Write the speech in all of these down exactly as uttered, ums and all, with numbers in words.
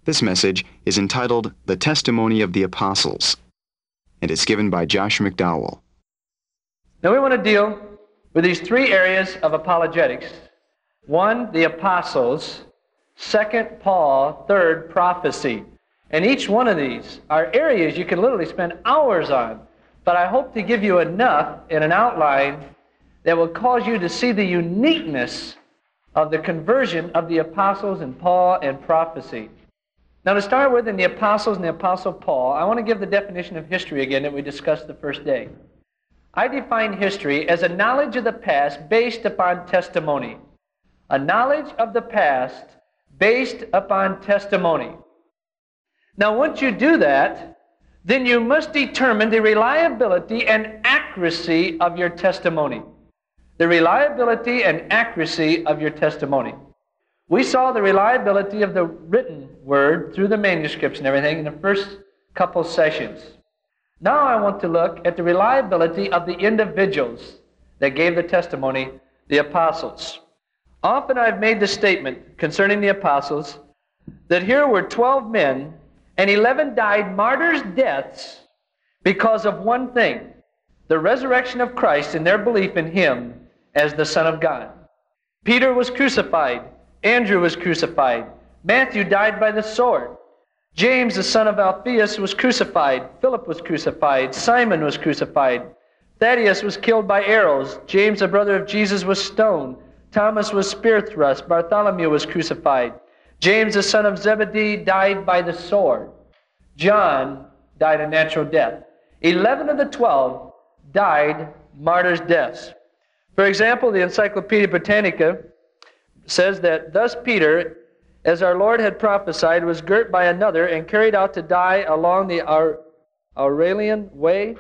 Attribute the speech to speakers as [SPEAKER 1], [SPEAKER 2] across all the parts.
[SPEAKER 1] This message is entitled The Testimony of the Apostles, and it's given by Josh McDowell.
[SPEAKER 2] Now we want to deal with these three areas of apologetics. One, the apostles. Second, Paul. Third, prophecy. And each one of these are areas you can literally spend hours on. But I hope to give you enough in an outline that will cause you to see the uniqueness of the conversion of the apostles and Paul and prophecy. Now to start with, in the apostles and the apostle Paul, I want to give the definition of history again that we discussed the first day. I define history as a knowledge of the past based upon testimony. A knowledge of the past based upon testimony. Now once you do that, then you must determine the reliability and accuracy of your testimony. The reliability and accuracy of your testimony. We saw the reliability of the written word through the manuscripts and everything in the first couple sessions. Now I want to look at the reliability of the individuals that gave the testimony, the apostles. Often I've made the statement concerning the apostles that here were twelve men and eleven died martyrs' deaths because of one thing, the resurrection of Christ and their belief in Him as the Son of God. Peter was crucified. Andrew was crucified. Matthew died by the sword. James, the son of Alphaeus, was crucified. Philip was crucified. Simon was crucified. Thaddeus was killed by arrows. James, the brother of Jesus, was stoned. Thomas was spear thrust. Bartholomew was crucified. James, the son of Zebedee, died by the sword. John died a natural death. Eleven of the twelve died martyrs' deaths. For example, the Encyclopedia Britannica says that thus Peter, as our Lord had prophesied, was girt by another and carried out to die along the Aurelian Way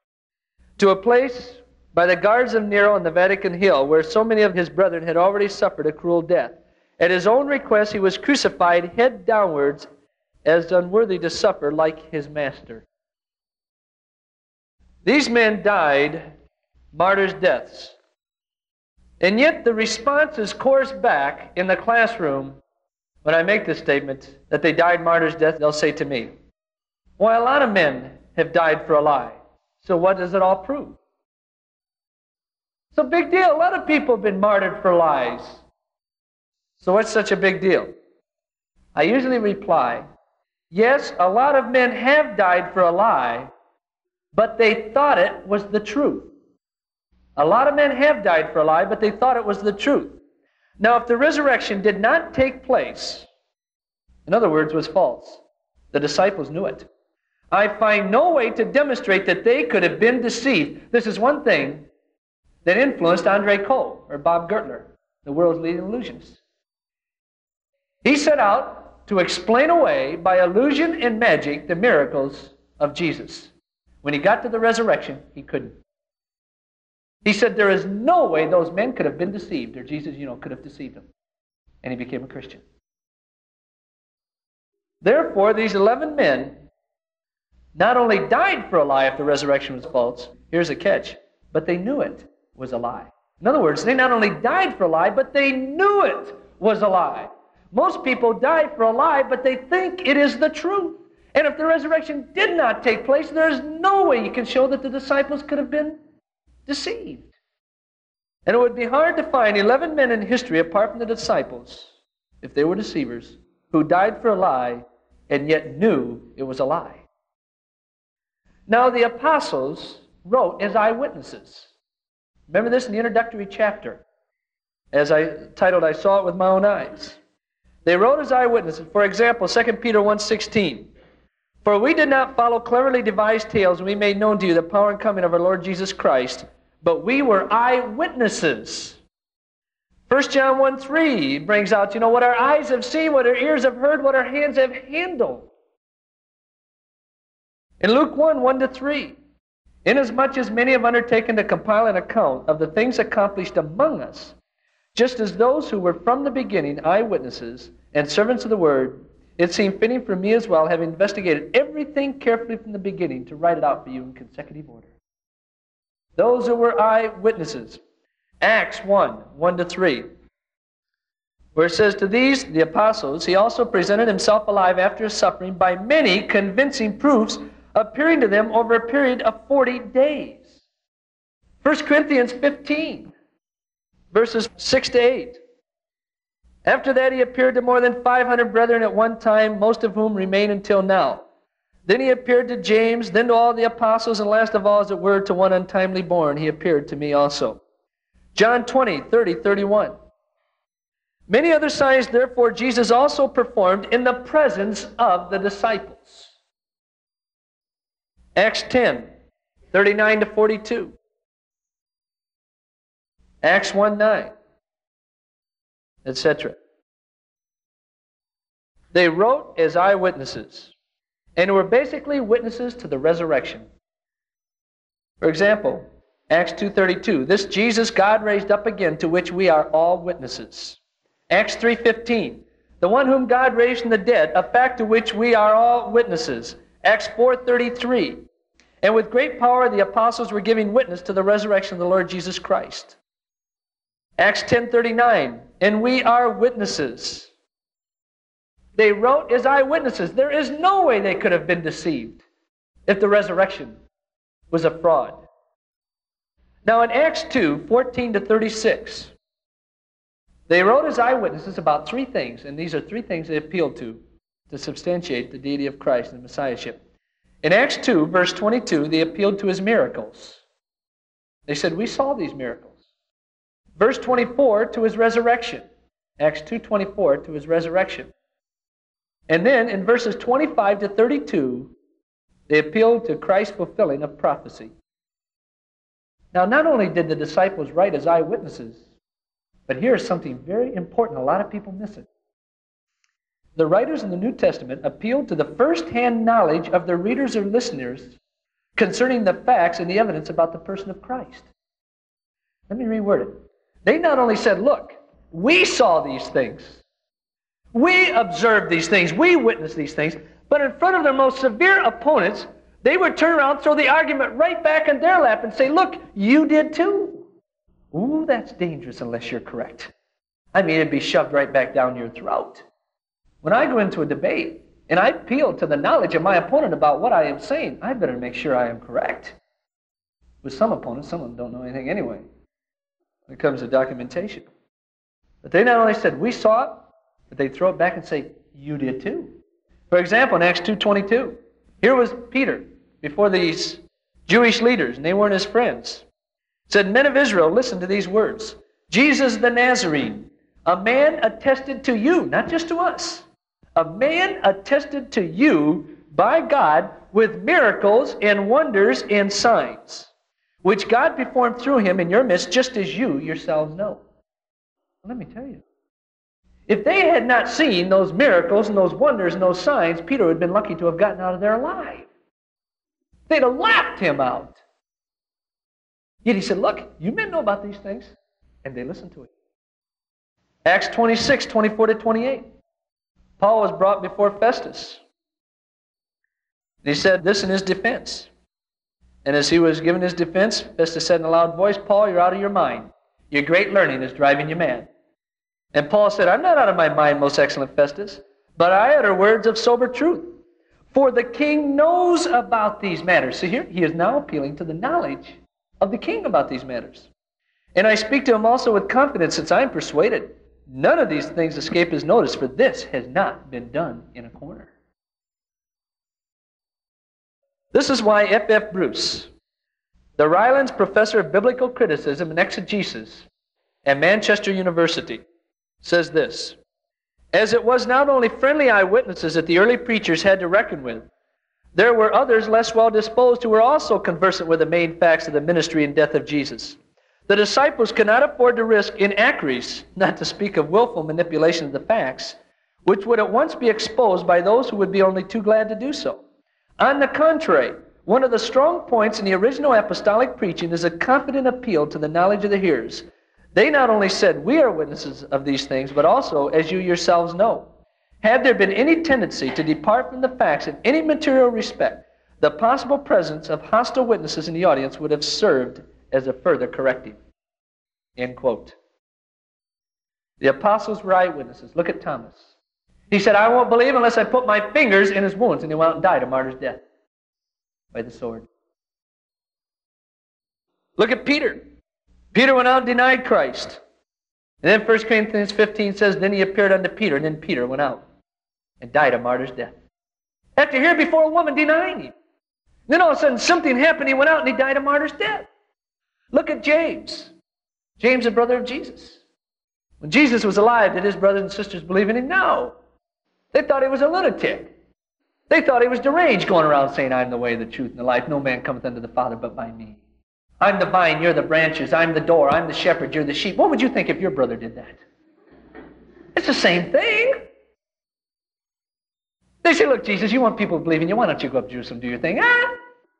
[SPEAKER 2] to a place by the guards of Nero on the Vatican Hill, where so many of his brethren had already suffered a cruel death. At his own request, he was crucified head downwards, as unworthy to suffer like his master. These men died martyrs' deaths. And yet the response is coursed back in the classroom. When I make this statement, that they died martyrs' death, they'll say to me, why, a lot of men have died for a lie. So what does it all prove? It's a big deal. A lot of people have been martyred for lies. So what's such a big deal? I usually reply, yes, a lot of men have died for a lie, but they thought it was the truth. A lot of men have died for a lie, but they thought it was the truth. Now, if the resurrection did not take place, in other words, was false, the disciples knew it. I find no way to demonstrate that they could have been deceived. This is one thing that influenced Andre Cole, or Bob Gertler, the world's leading illusionist. He set out to explain away by illusion and magic the miracles of Jesus. When he got to the resurrection, he couldn't. He said there is no way those men could have been deceived, or Jesus, you know, could have deceived them. And he became a Christian. Therefore, these eleven men not only died for a lie if the resurrection was false, here's a catch, but they knew it was a lie. In other words, they not only died for a lie, but they knew it was a lie. Most people die for a lie, but they think it is the truth. And if the resurrection did not take place, there is no way you can show that the disciples could have been deceived. And it would be hard to find eleven men in history, apart from the disciples, if they were deceivers, who died for a lie and yet knew it was a lie. Now, the apostles wrote as eyewitnesses. Remember this in the introductory chapter. As I titled, I saw it with my own eyes. They wrote as eyewitnesses. For example, Second Peter one sixteen. For we did not follow cleverly devised tales, and we made known to you the power and coming of our Lord Jesus Christ, but we were eyewitnesses. First John one three brings out, you know, what our eyes have seen, what our ears have heard, what our hands have handled. In Luke one, one to three, inasmuch as many have undertaken to compile an account of the things accomplished among us, just as those who were from the beginning eyewitnesses and servants of the word, it seemed fitting for me as well, having investigated everything carefully from the beginning, to write it out for you in consecutive order. Those who were eyewitnesses. Acts one, one to three. where it says, to these, the apostles, he also presented himself alive after his suffering by many convincing proofs, appearing to them over a period of forty days. First Corinthians fifteen, verses six to eight. After that, he appeared to more than five hundred brethren at one time, most of whom remain until now. Then he appeared to James, then to all the apostles, and last of all, as it were, to one untimely born, he appeared to me also. John twenty, thirty, thirty-one. Many other signs, therefore, Jesus also performed in the presence of the disciples. Acts ten, thirty-nine to forty-two. Acts one, nine, et cetera. They wrote as eyewitnesses, and were basically witnesses to the resurrection. For example, Acts two thirty-two, this Jesus God raised up again, to which we are all witnesses. Acts three fifteen, the one whom God raised from the dead, a fact to which we are all witnesses. Acts four thirty-three, and with great power the apostles were giving witness to the resurrection of the Lord Jesus Christ. Acts ten thirty-nine, and we are witnesses. They wrote as eyewitnesses. There is no way they could have been deceived if the resurrection was a fraud. Now in Acts two, fourteen to thirty-six, they wrote as eyewitnesses about three things, and these are three things they appealed to to substantiate the deity of Christ and Messiahship. In Acts two, verse twenty-two, they appealed to his miracles. They said, we saw these miracles. Verse twenty-four, to his resurrection. Acts two twenty-four, to his resurrection. And then in verses twenty-five to thirty-two, they appealed to Christ's fulfilling of prophecy. Now, not only did the disciples write as eyewitnesses, but here's something very important. A lot of people miss it. The writers in the New Testament appealed to the first-hand knowledge of their readers or listeners concerning the facts and the evidence about the person of Christ. Let me reword it. They not only said, look, we saw these things, we observed these things, we witnessed these things, but in front of their most severe opponents, they would turn around, throw the argument right back in their lap and say, look, you did too. Ooh, that's dangerous unless you're correct. I mean, it'd be shoved right back down your throat. When I go into a debate and I appeal to the knowledge of my opponent about what I am saying, I better make sure I am correct. With some opponents, some of them don't know anything anyway when it comes to documentation. But they not only said, we saw it, but they throw it back and say, you did too. For example, in Acts two twenty-two, here was Peter before these Jewish leaders, and they weren't his friends. It said, men of Israel, listen to these words. Jesus the Nazarene, a man attested to you, not just to us, a man attested to you by God with miracles and wonders and signs, which God performed through him in your midst, just as you yourselves know. Well, let me tell you, if they had not seen those miracles and those wonders and those signs, Peter would have been lucky to have gotten out of there alive. They'd have laughed him out. Yet he said, look, you men know about these things. And they listened to it. Acts twenty-six, twenty-four to twenty-eight. Paul was brought before Festus. And he said this in his defense. And as he was giving his defense, Festus said in a loud voice, Paul, you're out of your mind. Your great learning is driving you mad. And Paul said, I'm not out of my mind, most excellent Festus, but I utter words of sober truth. For the king knows about these matters. See here, he is now appealing to the knowledge of the king about these matters. And I speak to him also with confidence, since I am persuaded none of these things escape his notice, for this has not been done in a corner. This is why F F Bruce, the Rylands Professor of Biblical Criticism and Exegesis at Manchester University, says this: as it was not only friendly eyewitnesses that the early preachers had to reckon with, there were others less well disposed who were also conversant with the main facts of the ministry and death of Jesus. The disciples could not afford to risk inaccuracies, not to speak of willful manipulation of the facts, which would at once be exposed by those who would be only too glad to do so. On the contrary, one of the strong points in the original apostolic preaching is a confident appeal to the knowledge of the hearers. They not only said, we are witnesses of these things, but also, as you yourselves know. Had there been any tendency to depart from the facts in any material respect, the possible presence of hostile witnesses in the audience would have served as a further corrective. End quote. The apostles were eyewitnesses. Look at Thomas. He said, I won't believe unless I put my fingers in his wounds. And he went out and died a martyr's death by the sword. Look at Peter. Peter went out and denied Christ. And then First Corinthians fifteen says, then he appeared unto Peter, and then Peter went out and died a martyr's death. After here before a woman denying him. Then all of a sudden something happened. He went out and he died a martyr's death. Look at James. James, the brother of Jesus. When Jesus was alive, did his brothers and sisters believe in him? No. They thought he was a lunatic. They thought he was deranged, going around saying, I'm the way, the truth, and the life. No man cometh unto the Father but by me. I'm the vine, you're the branches. I'm the door, I'm the shepherd, you're the sheep. What would you think if your brother did that? It's the same thing. They say, look, Jesus, you want people to believe in you. Why don't you go up to Jerusalem and do your thing? Ah!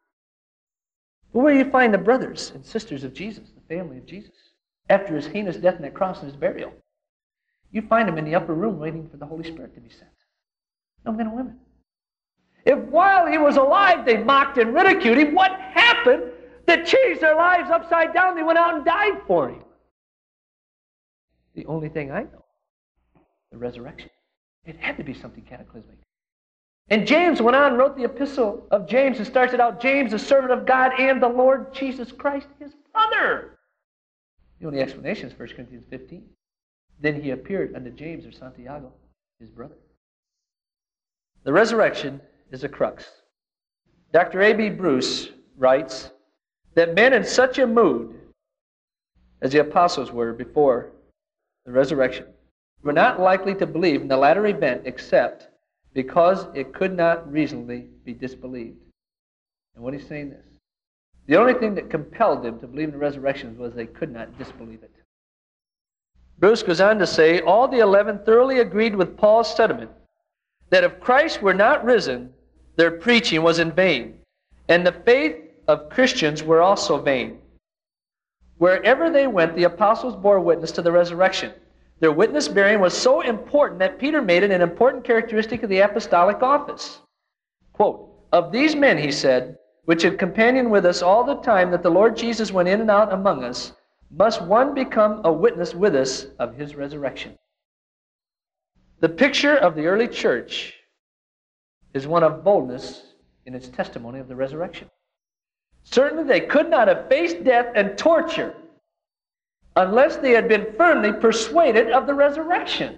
[SPEAKER 2] Well, where do you find the brothers and sisters of Jesus, the family of Jesus, after his heinous death on that cross and his burial? You find them in the upper room waiting for the Holy Spirit to be sent. No men and women. If while he was alive they mocked and ridiculed him, what happened that changed their lives upside down? They went out and died for him. The only thing I know, the resurrection. It had to be something cataclysmic. And James went on and wrote the epistle of James and starts it out, James, the servant of God and the Lord Jesus Christ, his brother. The only explanation is First Corinthians fifteen. Then he appeared unto James or Santiago, his brother. The resurrection is a crux. Doctor A B Bruce writes that men in such a mood as the apostles were before the resurrection were not likely to believe in the latter event except because it could not reasonably be disbelieved. And what he's saying is, the only thing that compelled them to believe in the resurrection was they could not disbelieve it. Bruce goes on to say, all the eleven thoroughly agreed with Paul's sentiment that if Christ were not risen, their preaching was in vain, and the faith of Christians were also vain. Wherever they went, the apostles bore witness to the resurrection. Their witness bearing was so important that Peter made it an important characteristic of the apostolic office. Quote, of these men, he said, which had companioned with us all the time that the Lord Jesus went in and out among us, must one become a witness with us of his resurrection. The picture of the early church is one of boldness in its testimony of the resurrection. Certainly they could not have faced death and torture unless they had been firmly persuaded of the resurrection.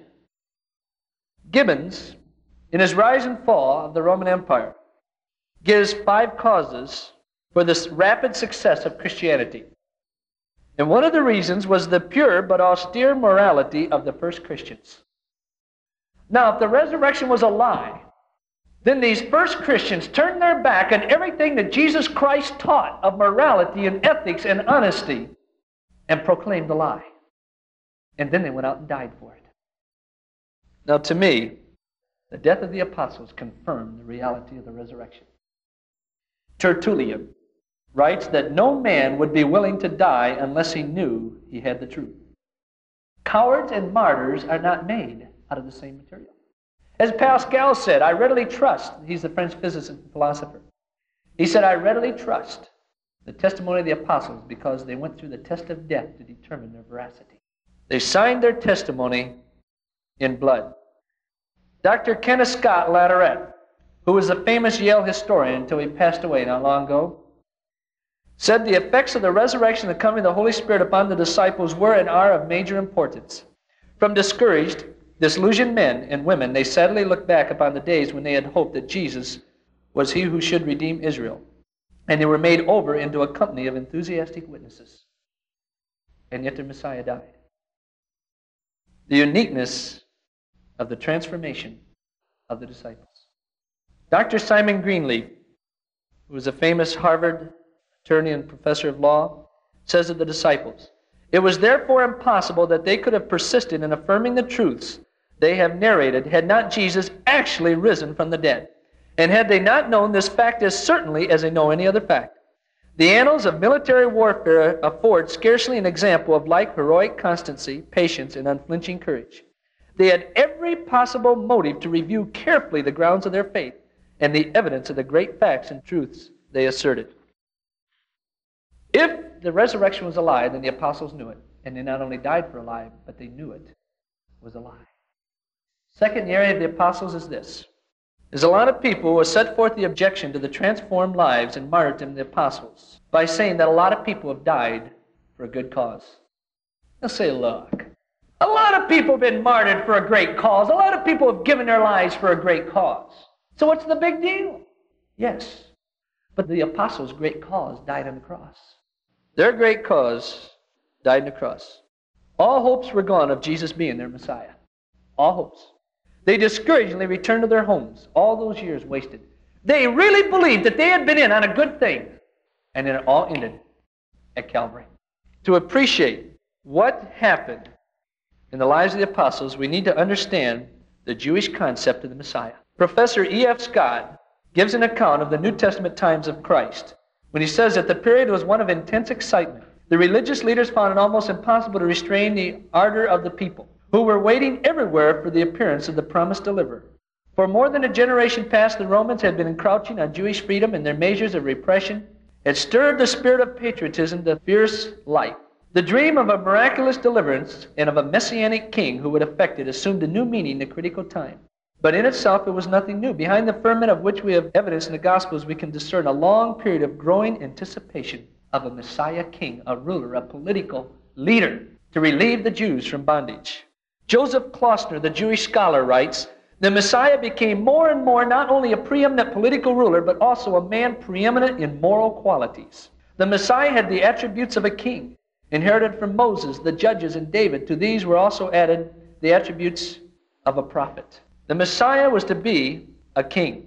[SPEAKER 2] Gibbons, in his Rise and Fall of the Roman Empire, gives five causes for this rapid success of Christianity. And one of the reasons was the pure but austere morality of the first Christians. Now, if the resurrection was a lie, then these first Christians turned their back on everything that Jesus Christ taught of morality and ethics and honesty and proclaimed the lie. And then they went out and died for it. Now, to me, the death of the apostles confirmed the reality of the resurrection. Tertullian writes that no man would be willing to die unless he knew he had the truth. Cowards and martyrs are not made out of the same material. As Pascal said, I readily trust, he's the French physicist and philosopher, he said, I readily trust the testimony of the apostles because they went through the test of death to determine their veracity. They signed their testimony in blood. Doctor Kenneth Scott Latourette, who was a famous Yale historian until he passed away not long ago, said the effects of the resurrection and the coming of the Holy Spirit upon the disciples were and are of major importance. From discouraged, disillusioned men and women, they sadly looked back upon the days when they had hoped that Jesus was he who should redeem Israel, and they were made over into a company of enthusiastic witnesses. And yet their Messiah died. The uniqueness of the transformation of the disciples. Doctor Simon Greenleaf, who was a famous Harvard attorney and professor of law, says of the disciples, it was therefore impossible that they could have persisted in affirming the truths they have narrated had not Jesus actually risen from the dead, and had they not known this fact as certainly as they know any other fact. The annals of military warfare afford scarcely an example of like heroic constancy, patience, and unflinching courage. They had every possible motive to review carefully the grounds of their faith and the evidence of the great facts and truths they asserted. If the resurrection was a lie, then the apostles knew it, and they not only died for a lie, but they knew it was a lie. Second area of the apostles is this. There's a lot of people who have set forth the objection to the transformed lives and martyrdom of the apostles by saying that a lot of people have died for a good cause. They'll say, look, a lot of people have been martyred for a great cause. A lot of people have given their lives for a great cause. So what's the big deal? Yes, but the apostles' great cause died on the cross. Their great cause died on the cross. All hopes were gone of Jesus being their Messiah. All hopes. They discouragingly returned to their homes. All those years wasted. They really believed that they had been in on a good thing. And then it all ended at Calvary. To appreciate what happened in the lives of the apostles, we need to understand the Jewish concept of the Messiah. Professor E F Scott gives an account of the New Testament times of Christ when he says that the period was one of intense excitement. The religious leaders found it almost impossible to restrain the ardor of the people, who were waiting everywhere for the appearance of the promised deliverer. For more than a generation past, the Romans had been encroaching on Jewish freedom, and their measures of repression had stirred the spirit of patriotism to fierce life. The dream of a miraculous deliverance and of a messianic king who would effect it assumed a new meaning in the critical time. But in itself, it was nothing new. Behind the ferment of which we have evidence in the Gospels, we can discern a long period of growing anticipation of a Messiah king, a ruler, a political leader to relieve the Jews from bondage. Joseph Klausner, the Jewish scholar, writes, the Messiah became more and more not only a preeminent political ruler, but also a man preeminent in moral qualities. The Messiah had the attributes of a king, inherited from Moses, the judges, and David. To these were also added the attributes of a prophet. The Messiah was to be a king.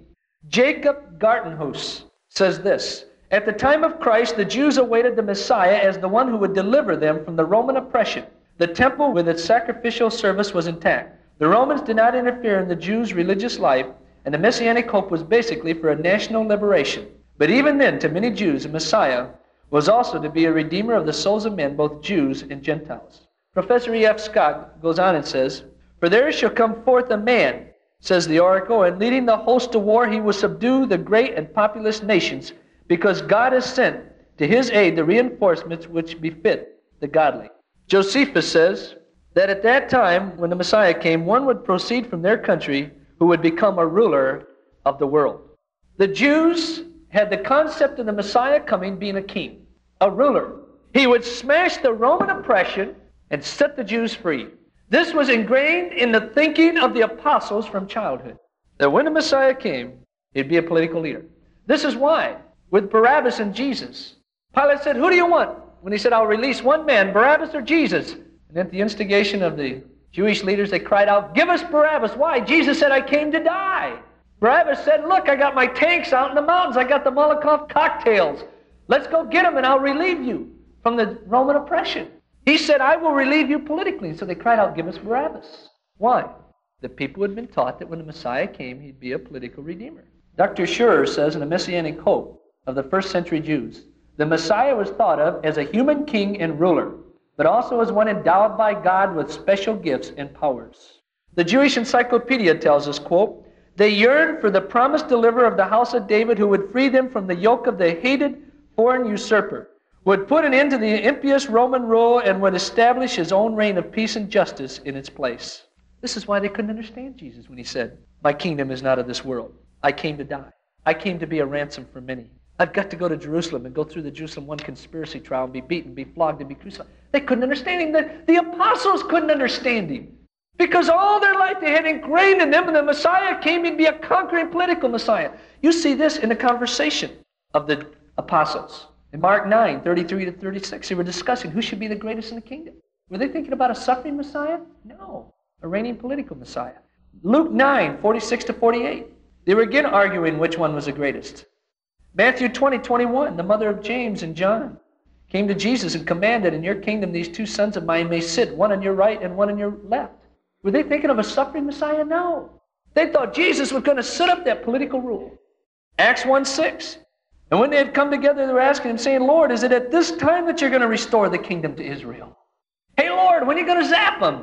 [SPEAKER 2] Jacob Gartenhuis says this, at the time of Christ, the Jews awaited the Messiah as the one who would deliver them from the Roman oppression. The temple with its sacrificial service was intact. The Romans did not interfere in the Jews' religious life, and the Messianic hope was basically for a national liberation. But even then, to many Jews, the Messiah was also to be a redeemer of the souls of men, both Jews and Gentiles. Professor E F Scott goes on and says, for there shall come forth a man, says the oracle, and leading the host to war, he will subdue the great and populous nations, because God has sent to his aid the reinforcements which befit the godly. Josephus says that at that time, when the Messiah came, one would proceed from their country who would become a ruler of the world. The Jews had the concept of the Messiah coming being a king, a ruler. He would smash the Roman oppression and set the Jews free. This was ingrained in the thinking of the apostles from childhood, that when the Messiah came, he'd be a political leader. This is why, with Barabbas and Jesus, Pilate said, who do you want? When he said, I'll release one man, Barabbas or Jesus? And at the instigation of the Jewish leaders, they cried out, give us Barabbas. Why? Jesus said, I came to die. Barabbas said, look, I got my tanks out in the mountains. I got the Molotov cocktails. Let's go get them and I'll relieve you from the Roman oppression. He said, I will relieve you politically. So they cried out, give us Barabbas. Why? The people had been taught that when the Messiah came, he'd be a political redeemer. Doctor Schurer says in The Messianic Hope of the first century Jews, the Messiah was thought of as a human king and ruler, but also as one endowed by God with special gifts and powers. The Jewish Encyclopedia tells us, quote, they yearned for the promised deliverer of the house of David who would free them from the yoke of the hated foreign usurper, would put an end to the impious Roman rule, and would establish his own reign of peace and justice in its place. This is why they couldn't understand Jesus when he said, my kingdom is not of this world. I came to die. I came to be a ransom for many. I've got to go to Jerusalem and go through the Jerusalem one conspiracy trial and be beaten, be flogged, and be crucified. They couldn't understand him. The, the apostles couldn't understand him. Because all their life they had ingrained in them, when the Messiah came, he'd be a conquering political Messiah. You see this in the conversation of the apostles. In Mark nine, thirty-three to thirty-six, they were discussing who should be the greatest in the kingdom. Were they thinking about a suffering Messiah? No. A reigning political Messiah. Luke nine, forty-six to forty-eight. They were again arguing which one was the greatest. Matthew twenty, twenty-one, the mother of James and John came to Jesus and commanded, in your kingdom these two sons of mine may sit, one on your right and one on your left. Were they thinking of a suffering Messiah? No. They thought Jesus was going to set up that political rule. Acts one, six. And when they had come together, they were asking him, saying, Lord, is it at this time that you're going to restore the kingdom to Israel? Hey, Lord, when are you going to zap them?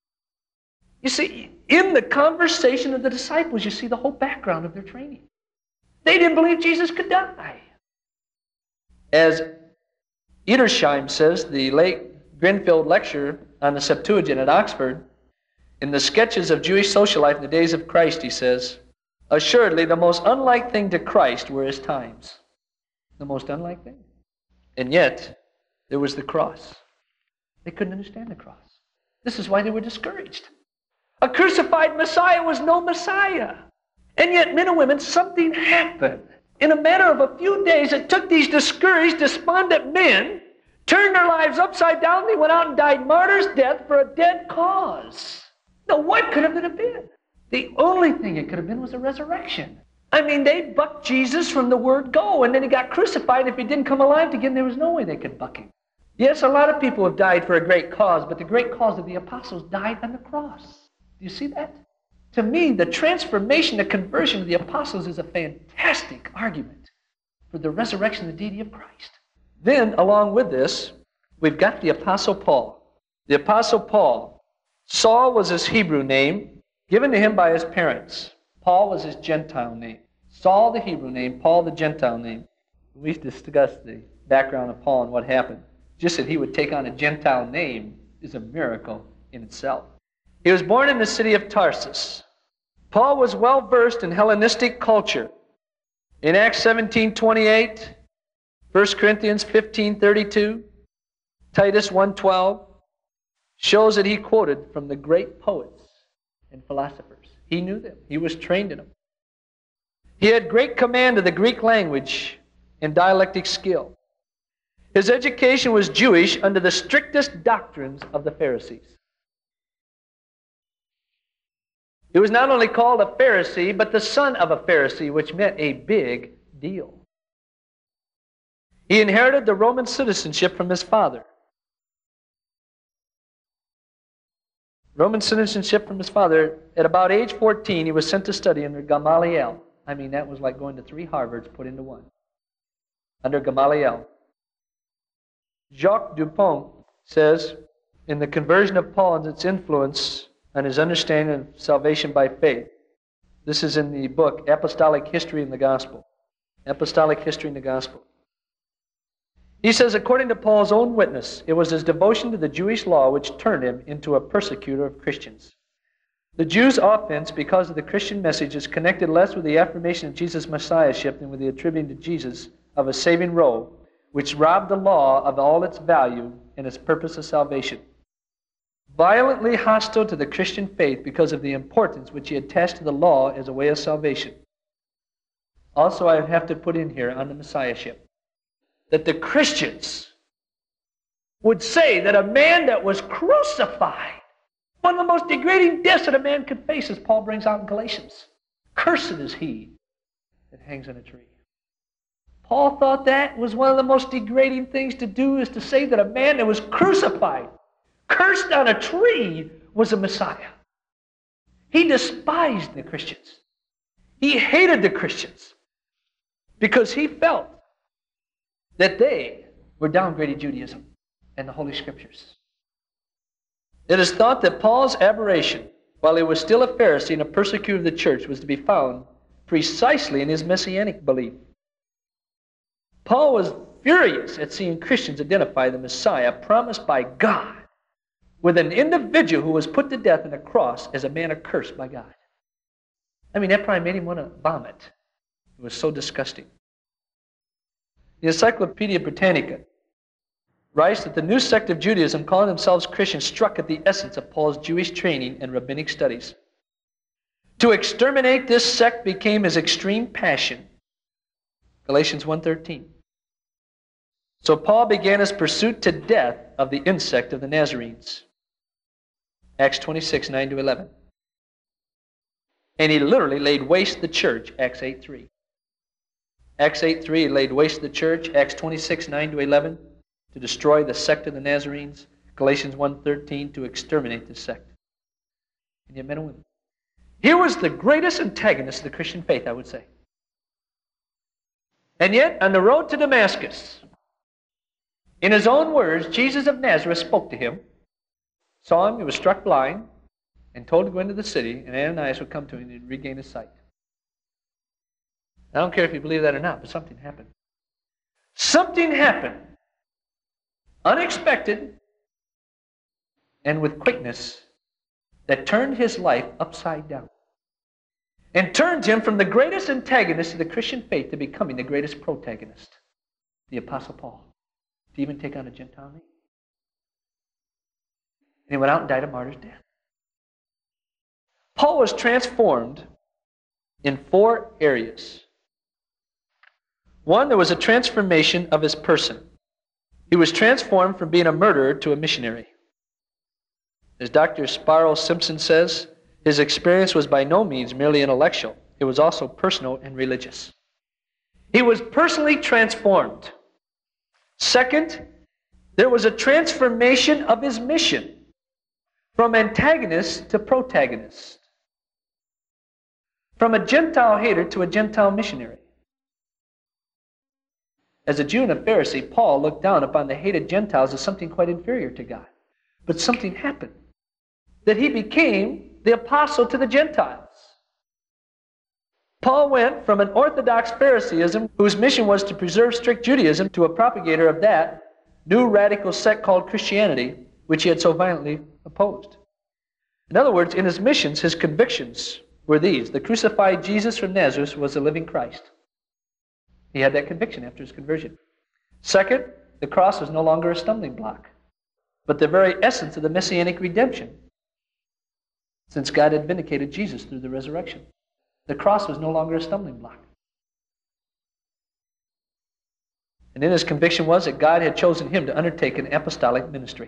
[SPEAKER 2] You see, in the conversation of the disciples, you see the whole background of their training. They didn't believe Jesus could die. As Edersheim says, the late Grenfell lecturer on the Septuagint at Oxford, In the sketches of Jewish social life in the days of Christ, he says, assuredly, the most unlike thing to Christ were his times. The most unlike thing. And yet, there was the cross. They couldn't understand the cross. This is why they were discouraged. A crucified Messiah was no Messiah. And yet, men and women, something happened. In a matter of a few days, it took these discouraged, despondent men, turned their lives upside down. They went out and died martyr's death for a dead cause. Now, what could have it been? The only thing it could have been was a resurrection. I mean, they bucked Jesus from the word go, and then he got crucified. If he didn't come alive again, there was no way they could buck him. Yes, a lot of people have died for a great cause, but the great cause of the apostles died on the cross. Do you see that? To me, the transformation, the conversion of the apostles is a fantastic argument for the resurrection of the deity of Christ. Then, along with this, we've got the Apostle Paul. The Apostle Paul, Saul was his Hebrew name, given to him by his parents. Paul was his Gentile name. Saul the Hebrew name, Paul the Gentile name. We've discussed the background of Paul and what happened. Just that he would take on a Gentile name is a miracle in itself. He was born in the city of Tarsus. Paul was well versed in Hellenistic culture. In Acts seventeen twenty-eight, First Corinthians fifteen thirty-two, Titus one twelve, shows that he quoted from the great poets and philosophers. He knew them. He was trained in them. He had great command of the Greek language and dialectic skill. His education was Jewish under the strictest doctrines of the Pharisees. He was not only called a Pharisee, but the son of a Pharisee, which meant a big deal. He inherited the Roman citizenship from his father. Roman citizenship from his father. At about age fourteen, he was sent to study under Gamaliel. I mean, that was like going to three Harvards put into one. Under Gamaliel. Jacques Dupont says, in the conversion of Paul and its influence on his understanding of salvation by faith. This is in the book Apostolic History in the Gospel. Apostolic History in the Gospel. He says, according to Paul's own witness, it was his devotion to the Jewish law which turned him into a persecutor of Christians. The Jews' offense, because of the Christian message, is connected less with the affirmation of Jesus' Messiahship than with the attributing to Jesus of a saving role, which robbed the law of all its value and its purpose of salvation. Violently hostile to the Christian faith because of the importance which he attached to the law as a way of salvation. Also, I have to put in here on the Messiahship that the Christians would say that a man that was crucified, one of the most degrading deaths that a man could face, as Paul brings out in Galatians. Cursed is he that hangs on a tree. Paul thought that was one of the most degrading things to do, is to say that a man that was crucified, cursed on a tree, was a Messiah. He despised the Christians. He hated the Christians because he felt that they were downgrading Judaism and the Holy Scriptures. It is thought that Paul's aberration, while he was still a Pharisee and a persecutor of the church, was to be found precisely in his messianic belief. Paul was furious at seeing Christians identify the Messiah promised by God with an individual who was put to death on a cross as a man accursed by God. I mean, that probably made him want to vomit. It was so disgusting. The Encyclopedia Britannica writes that the new sect of Judaism, calling themselves Christians, struck at the essence of Paul's Jewish training and rabbinic studies. To exterminate this sect became his extreme passion. Galatians one thirteen. So Paul began his pursuit to death of the insect of the Nazarenes. Acts twenty-six, nine to eleven. And he literally laid waste the church, Acts eight three. Acts eight three, he laid waste the church, Acts twenty-six, nine to eleven, to destroy the sect of the Nazarenes. Galatians one thirteen, to exterminate the sect. And yet, men and women, he was the greatest antagonist of the Christian faith, I would say. And yet, on the road to Damascus, in his own words, Jesus of Nazareth spoke to him, saw him, he was struck blind, and told to go into the city, and Ananias would come to him and regain his sight. I don't care if you believe that or not, but something happened. Something happened. Unexpected, and with quickness, that turned his life upside down and turned him from the greatest antagonist of the Christian faith to becoming the greatest protagonist, the Apostle Paul, to even take on a Gentile name. And he went out and died a martyr's death. Paul was transformed in four areas. One, there was a transformation of his person. He was transformed from being a murderer to a missionary. As Doctor Sparrow Simpson says, his experience was by no means merely intellectual. It was also personal and religious. He was personally transformed. Second, there was a transformation of his mission from antagonist to protagonist, from a Gentile hater to a Gentile missionary. As a Jew and a Pharisee, Paul looked down upon the hated Gentiles as something quite inferior to God. But something happened, that he became the apostle to the Gentiles. Paul went from an orthodox Phariseeism, whose mission was to preserve strict Judaism, to a propagator of that new radical sect called Christianity, which he had so violently opposed. In other words, in his missions, his convictions were these: the crucified Jesus from Nazareth was the living Christ. He had that conviction after his conversion. Second, the cross was no longer a stumbling block, but the very essence of the messianic redemption, since God had vindicated Jesus through the resurrection. The cross was no longer a stumbling block. And then his conviction was that God had chosen him to undertake an apostolic ministry.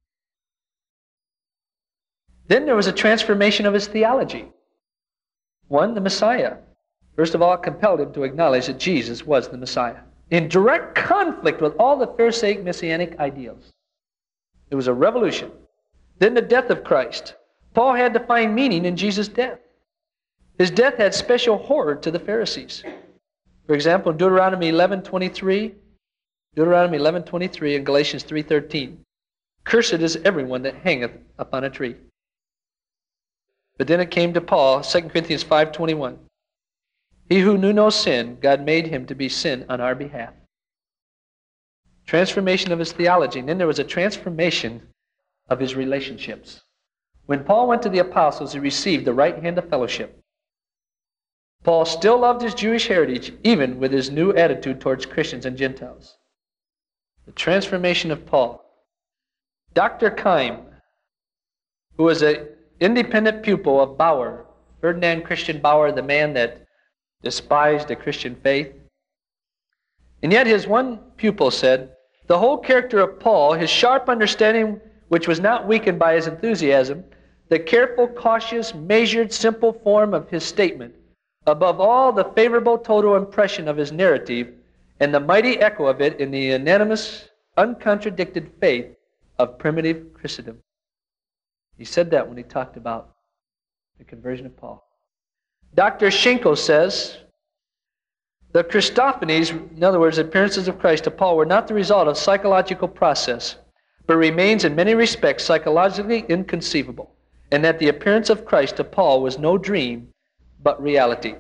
[SPEAKER 2] Then there was a transformation of his theology. One, the Messiah. First of all, it compelled him to acknowledge that Jesus was the Messiah, in direct conflict with all the Pharisaic messianic ideals. It was a revolution. Then the death of Christ. Paul had to find meaning in Jesus' death. His death had special horror to the Pharisees. For example, Deuteronomy eleven twenty-three, Deuteronomy eleven twenty-three and Galatians three thirteen. Cursed is everyone that hangeth upon a tree. But then it came to Paul, Second Corinthians five twenty-one. He who knew no sin, God made him to be sin on our behalf. Transformation of his theology. And then there was a transformation of his relationships. When Paul went to the apostles, he received the right hand of fellowship. Paul still loved his Jewish heritage, even with his new attitude towards Christians and Gentiles. The transformation of Paul. Doctor Keim, who was an independent pupil of Bauer, Ferdinand Christian Bauer, the man that despised the Christian faith. And yet his one pupil said, the whole character of Paul, his sharp understanding, which was not weakened by his enthusiasm, the careful, cautious, measured, simple form of his statement, above all the favorable total impression of his narrative, and the mighty echo of it in the unanimous, uncontradicted faith of primitive Christendom. He said that when he talked about the conversion of Paul. Doctor Schenkel says, the Christophanies, in other words, the appearances of Christ to Paul, were not the result of psychological process, but remains in many respects psychologically inconceivable, and that the appearance of Christ to Paul was no dream, but reality.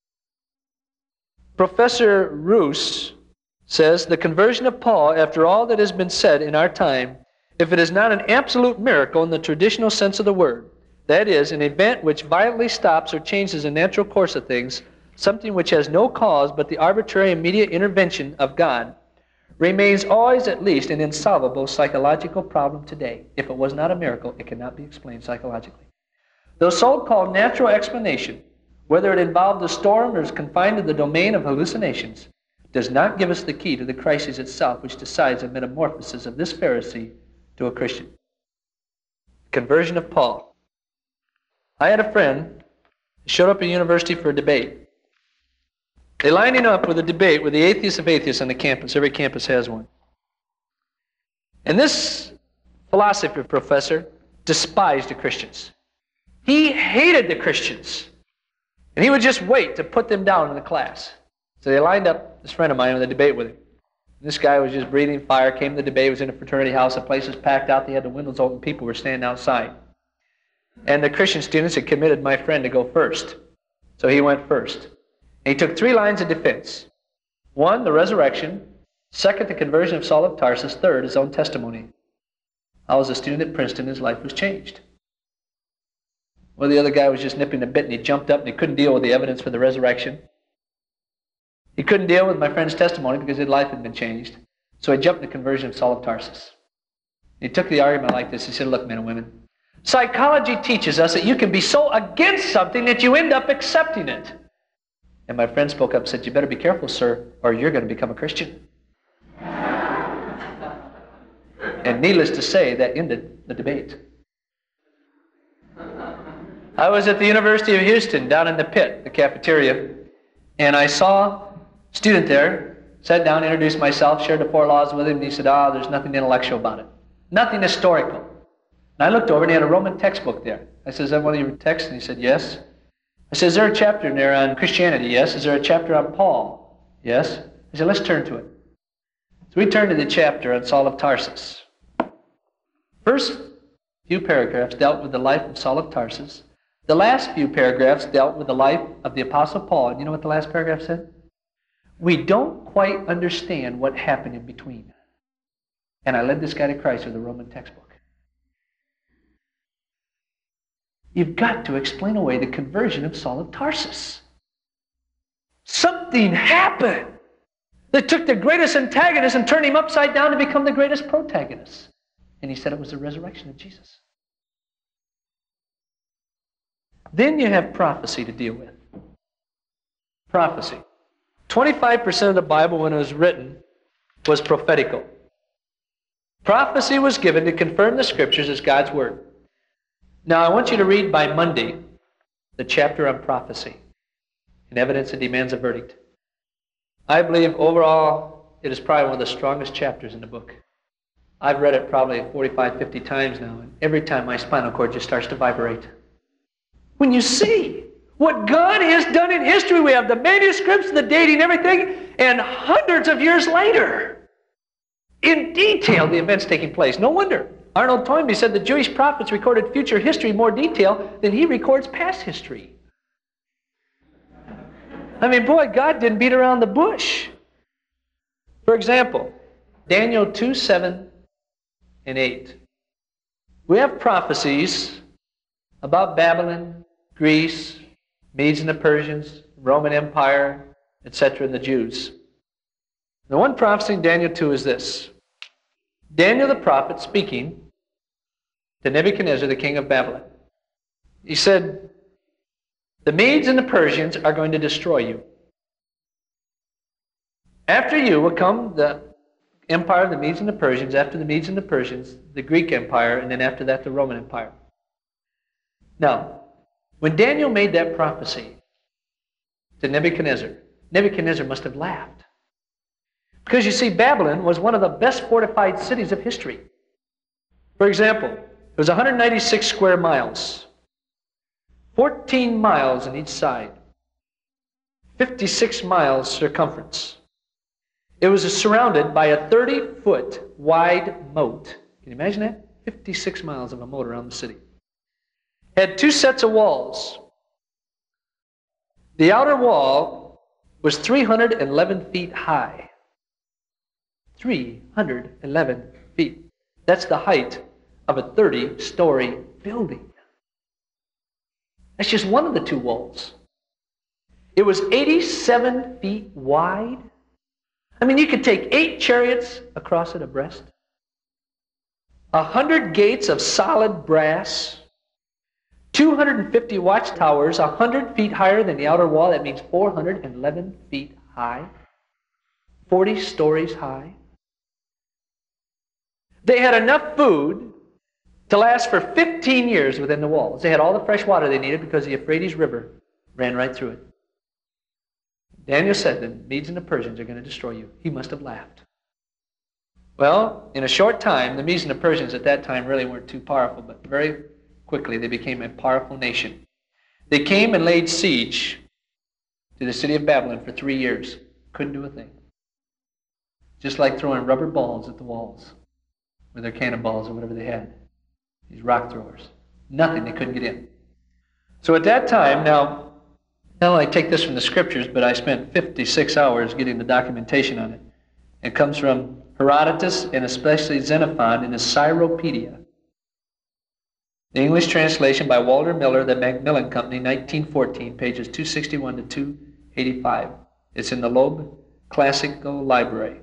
[SPEAKER 2] Professor Roos says, the conversion of Paul, after all that has been said in our time, if it is not an absolute miracle in the traditional sense of the word, that is, an event which violently stops or changes the natural course of things, something which has no cause but the arbitrary immediate intervention of God, remains always at least an insolvable psychological problem today. If it was not a miracle, it cannot be explained psychologically. The so-called natural explanation, whether it involved a storm or is confined to the domain of hallucinations, does not give us the key to the crisis itself, which decides the metamorphosis of this Pharisee to a Christian. Conversion of Paul. I had a friend who showed up at university for a debate. They lined him up with a debate with the atheist of atheists on the campus. Every campus has one. And this philosophy professor despised the Christians. He hated the Christians. And he would just wait to put them down in the class. So they lined up this friend of mine with a debate with him. And this guy was just breathing fire, came to the debate, was in a fraternity house, the place was packed out, they had the windows open, people were standing outside. And the Christian students had committed my friend to go first. So he went first. And he took three lines of defense. One, the resurrection. Second, the conversion of Saul of Tarsus. Third, his own testimony. How as a student at Princeton, his life was changed. Well, the other guy was just nipping a bit, and he jumped up, and he couldn't deal with the evidence for the resurrection. He couldn't deal with my friend's testimony because his life had been changed. So he jumped in the conversion of Saul of Tarsus. He took the argument like this. He said, look, men and women, psychology teaches us that you can be so against something that you end up accepting it. And my friend spoke up and said, you better be careful, sir, or you're going to become a Christian. And needless to say, that ended the debate. I was at the University of Houston, down in the pit, the cafeteria, and I saw a student there, sat down, introduced myself, shared the four laws with him, and he said, ah, oh, there's nothing intellectual about it. Nothing historical. And I looked over, and he had a Roman textbook there. I said, is that one of your texts? And he said, yes. I said, is there a chapter in there on Christianity? Yes. Is there a chapter on Paul? Yes. I said, let's turn to it. So we turned to the chapter on Saul of Tarsus. First few paragraphs dealt with the life of Saul of Tarsus. The last few paragraphs dealt with the life of the Apostle Paul. And you know what the last paragraph said? We don't quite understand what happened in between. And I led this guy to Christ with a Roman textbook. You've got to explain away the conversion of Saul of Tarsus. Something happened that took the greatest antagonist and turned him upside down to become the greatest protagonist. And he said it was the resurrection of Jesus. Then you have prophecy to deal with. Prophecy. twenty-five percent of the Bible, when it was written, was prophetical. Prophecy was given to confirm the Scriptures as God's Word. Now, I want you to read by Monday the chapter on prophecy and evidence that demands a verdict. I believe overall it is probably one of the strongest chapters in the book. I've read it probably forty-five, fifty times now, and every time my spinal cord just starts to vibrate. When you see what God has done in history, we have the manuscripts, the dating, everything, and hundreds of years later, in detail, the events taking place. No wonder. Arnold Toynbee said the Jewish prophets recorded future history in more detail than he records past history. I mean, boy, God didn't beat around the bush. For example, Daniel two, seven, and eight. We have prophecies about Babylon, Greece, Medes and the Persians, Roman Empire, et cetera, and the Jews. The one prophecy in Daniel two is this. Daniel the prophet speaking to Nebuchadnezzar, the king of Babylon. He said, the Medes and the Persians are going to destroy you. After you will come the empire of the Medes and the Persians, after the Medes and the Persians, the Greek Empire, and then after that, the Roman Empire. Now, when Daniel made that prophecy to Nebuchadnezzar, Nebuchadnezzar must have laughed. Because you see, Babylon was one of the best fortified cities of history. For example, it was one hundred ninety-six square miles, fourteen miles on each side, fifty-six miles circumference. It was surrounded by a thirty-foot wide moat. Can you imagine that? fifty-six miles of a moat around the city. Had two sets of walls. The outer wall was three hundred eleven feet high. three hundred eleven feet. That's the height of a thirty-story building. That's just one of the two walls. It was eighty-seven feet wide. I mean, you could take eight chariots across it abreast. A hundred gates of solid brass. two hundred fifty watchtowers, one hundred feet higher than the outer wall. That means four hundred eleven feet high. forty stories high. They had enough food to last for fifteen years within the walls. They had all the fresh water they needed because the Euphrates River ran right through it. Daniel said the Medes and the Persians are going to destroy you. He must have laughed. Well, in a short time, the Medes and the Persians at that time really weren't too powerful, but very quickly they became a powerful nation. They came and laid siege to the city of Babylon for three years. Couldn't do a thing. Just like throwing rubber balls at the walls with their cannonballs or whatever they had. These rock throwers. Nothing, they couldn't get in. So at that time, now, not only I take this from the Scriptures, but I spent fifty-six hours getting the documentation on it. It comes from Herodotus and especially Xenophon in his Cyropedia. The English translation by Walter Miller, the Macmillan Company, nineteen fourteen, pages two sixty-one to two eighty-five. It's in the Loeb Classical Library.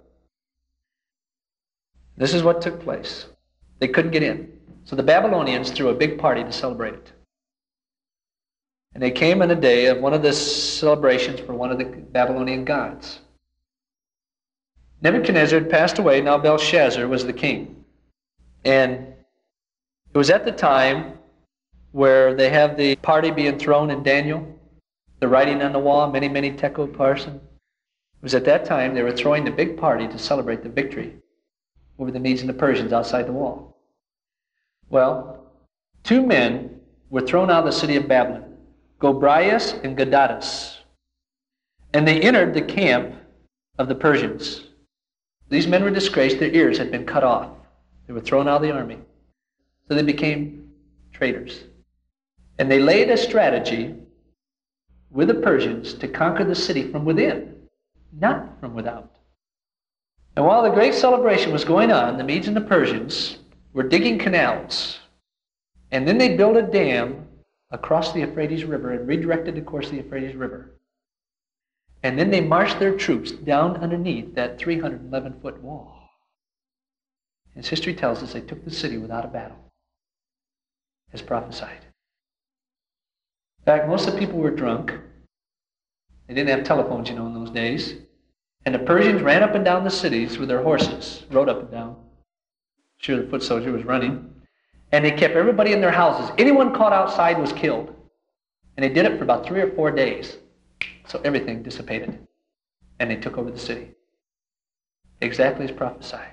[SPEAKER 2] This is what took place. They couldn't get in. So the Babylonians threw a big party to celebrate it. And they came on a day of one of the celebrations for one of the Babylonian gods. Nebuchadnezzar had passed away, now Belshazzar was the king. And it was at the time where they have the party being thrown in Daniel, the writing on the wall, many, many tekel parson. It was at that time they were throwing the big party to celebrate the victory over the Medes and the Persians outside the wall. Well, two men were thrown out of the city of Babylon, Gobryas and Gadatas, and they entered the camp of the Persians. These men were disgraced, their ears had been cut off. They were thrown out of the army. So they became traitors. And they laid a strategy with the Persians to conquer the city from within, not from without. And while the great celebration was going on, the Medes and the Persians were digging canals. And then they built a dam across the Euphrates River and redirected the course of the Euphrates River. And then they marched their troops down underneath that three hundred eleven foot wall. As history tells us, they took the city without a battle, as prophesied. In fact, most of the people were drunk. They didn't have telephones, you know, in those days. And the Persians ran up and down the cities with their horses, rode up and down. Sure, the foot soldier was running. And they kept everybody in their houses. Anyone caught outside was killed. And they did it for about three or four days. So everything dissipated. And they took over the city. Exactly as prophesied.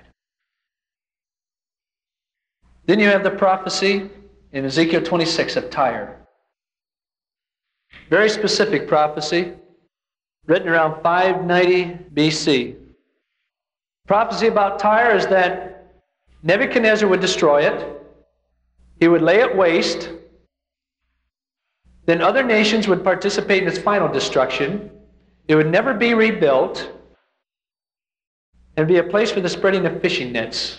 [SPEAKER 2] Then you have the prophecy in Ezekiel twenty-six of Tyre. Very specific prophecy, written around five ninety B C. Prophecy about Tyre is that Nebuchadnezzar would destroy it. He would lay it waste. Then other nations would participate in its final destruction. It would never be rebuilt. And be a place for the spreading of fishing nets.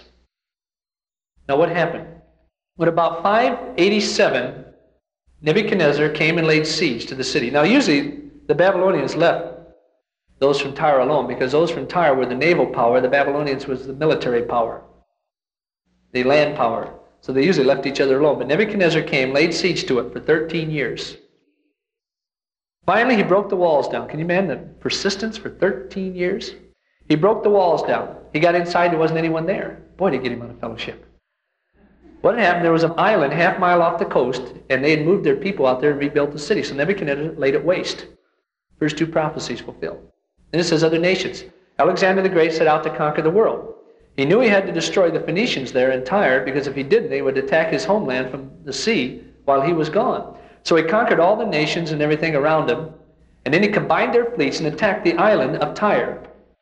[SPEAKER 2] Now what happened? When about five eighty-seven, Nebuchadnezzar came and laid siege to the city. Now usually the Babylonians left those from Tyre alone, because those from Tyre were the naval power, the Babylonians was the military power, the land power. So they usually left each other alone. But Nebuchadnezzar came, laid siege to it for thirteen years. Finally, he broke the walls down. Can you imagine the persistence for thirteen years? He broke the walls down. He got inside, there wasn't anyone there. Boy, did he get him on a fellowship. What had happened, there was an island half mile off the coast, and they had moved their people out there and rebuilt the city. So Nebuchadnezzar laid it waste. First two prophecies fulfilled. Then it says other nations. Alexander the Great set out to conquer the world. He knew he had to destroy the Phoenicians there in Tyre, because if he didn't, they would attack his homeland from the sea while he was gone. So he conquered all the nations and everything around him, and then he combined their fleets and attacked the island of Tyre.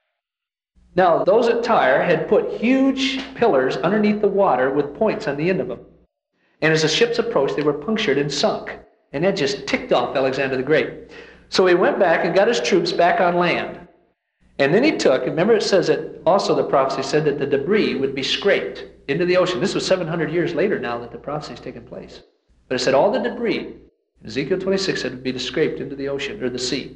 [SPEAKER 2] Now, those at Tyre had put huge pillars underneath the water with points on the end of them. And as the ships approached, they were punctured and sunk. And that just ticked off Alexander the Great. So he went back and got his troops back on land. And then he took, remember it says that also the prophecy said that the debris would be scraped into the ocean. This was seven hundred years later now that the prophecy has taken place. But it said all the debris, Ezekiel twenty-six said, would be scraped into the ocean or the sea.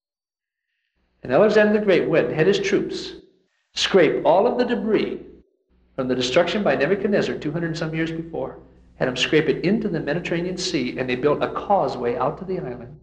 [SPEAKER 2] And Alexander the Great went and had his troops scrape all of the debris from the destruction by Nebuchadnezzar two hundred and some years before, had them scrape it into the Mediterranean Sea, and they built a causeway out to the island.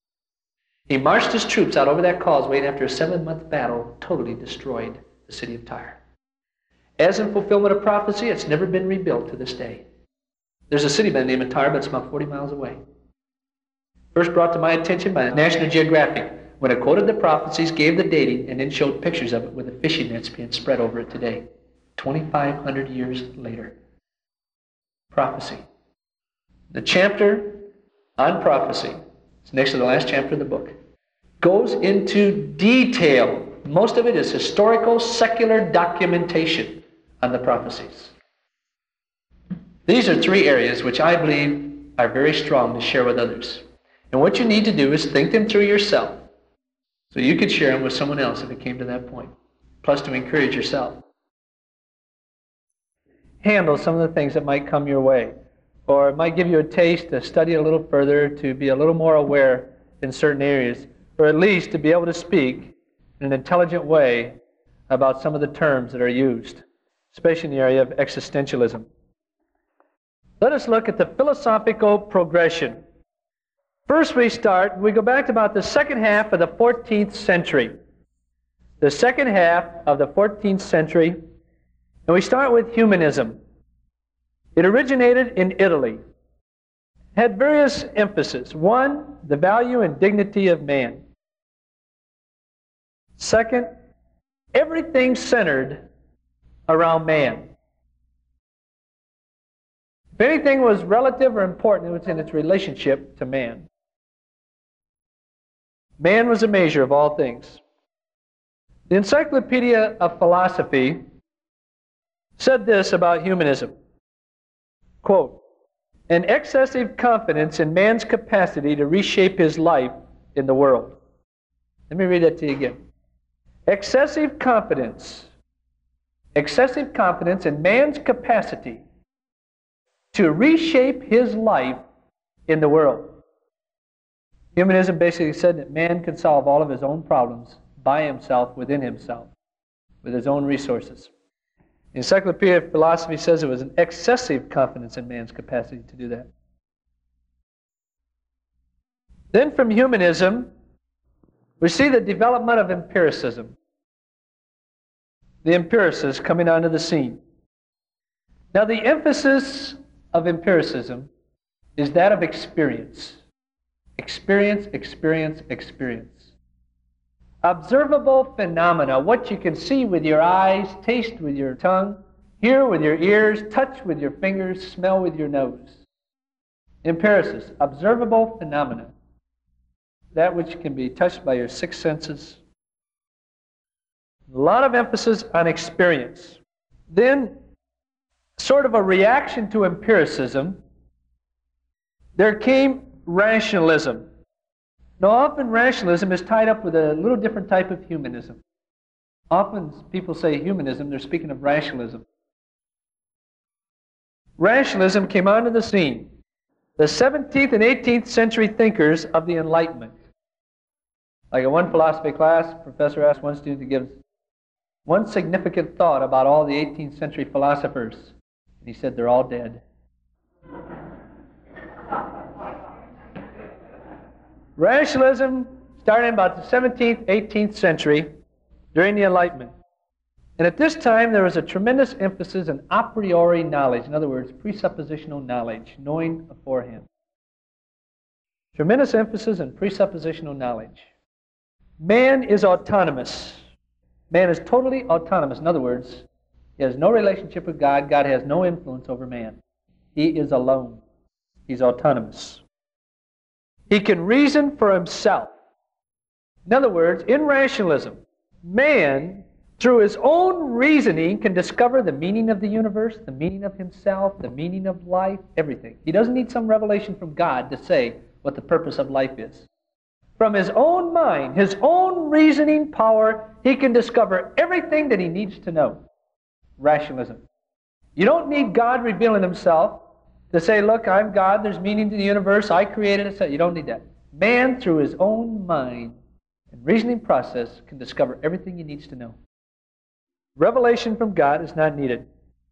[SPEAKER 2] He marched his troops out over that causeway, and after a seven-month battle, totally destroyed the city of Tyre. As in fulfillment of prophecy, it's never been rebuilt to this day. There's a city by the name of Tyre, but it's about forty miles away. First brought to my attention by National Geographic, when it quoted the prophecies, gave the dating, and then showed pictures of it with the fishing nets being spread over it today, twenty-five hundred years later. Prophecy. The chapter on prophecy, it's next to the last chapter of the book, goes into detail. Most of it is historical, secular documentation on the prophecies. These are three areas which I believe are very strong to share with others. And what you need to do is think them through yourself, so you could share them with someone else if it came to that point, plus to encourage yourself. Handle some of the things that might come your way. or it might give you a taste to study a little further, to be a little more aware in certain areas, or at least to be able to speak in an intelligent way about some of the terms that are used, especially in the area of existentialism. Let us look at the philosophical progression. First we start, we go back to about the second half of the fourteenth century. The second half of the fourteenth century, and we start with humanism. It originated in Italy. Had various emphases. One, the value and dignity of man. Second, everything centered around man. If anything was relative or important, it was in its relationship to man. Man was a measure of all things. The Encyclopedia of Philosophy said this about humanism, quote, an excessive confidence in man's capacity to reshape his life in the world. Let me read that to you again. Excessive confidence, excessive confidence in man's capacity to reshape his life in the world. Humanism basically said that man can solve all of his own problems by himself, within himself, with his own resources. The Encyclopedia of Philosophy says it was an excessive confidence in man's capacity to do that. Then from humanism, we see the development of empiricism. The empiricists coming onto the scene. Now the emphasis of empiricism is that of experience. Experience, experience, experience. Observable phenomena, what you can see with your eyes, taste with your tongue, hear with your ears, touch with your fingers, smell with your nose. Empiricists, observable phenomena. That which can be touched by your six senses. A lot of emphasis on experience. Then, sort of a reaction to empiricism, there came rationalism. Now, often rationalism is tied up with a little different type of humanism. Often people say humanism, they're speaking of rationalism. Rationalism came onto the scene. The seventeenth and eighteenth century thinkers of the Enlightenment. Like in one philosophy class, a professor asked one student to give one significant thought about all the eighteenth century philosophers. And he said, they're all dead. Rationalism started in about the seventeenth, eighteenth century during the Enlightenment. And at this time there was a tremendous emphasis on a priori knowledge. In other words, presuppositional knowledge, knowing beforehand. Tremendous emphasis on presuppositional knowledge. Man is autonomous. Man is totally autonomous. In other words, he has no relationship with God. God has no influence over man. He is alone. He's autonomous. He can reason for himself. In other words, in rationalism, man, through his own reasoning, can discover the meaning of the universe, the meaning of himself, the meaning of life, everything. He doesn't need some revelation from God to say what the purpose of life is. From his own mind, his own reasoning power, he can discover everything that he needs to know. Rationalism. You don't need God revealing himself to say, look, I'm God, there's meaning to the universe, I created it. You don't need that. Man, through his own mind and reasoning process, can discover everything he needs to know. Revelation from God is not needed.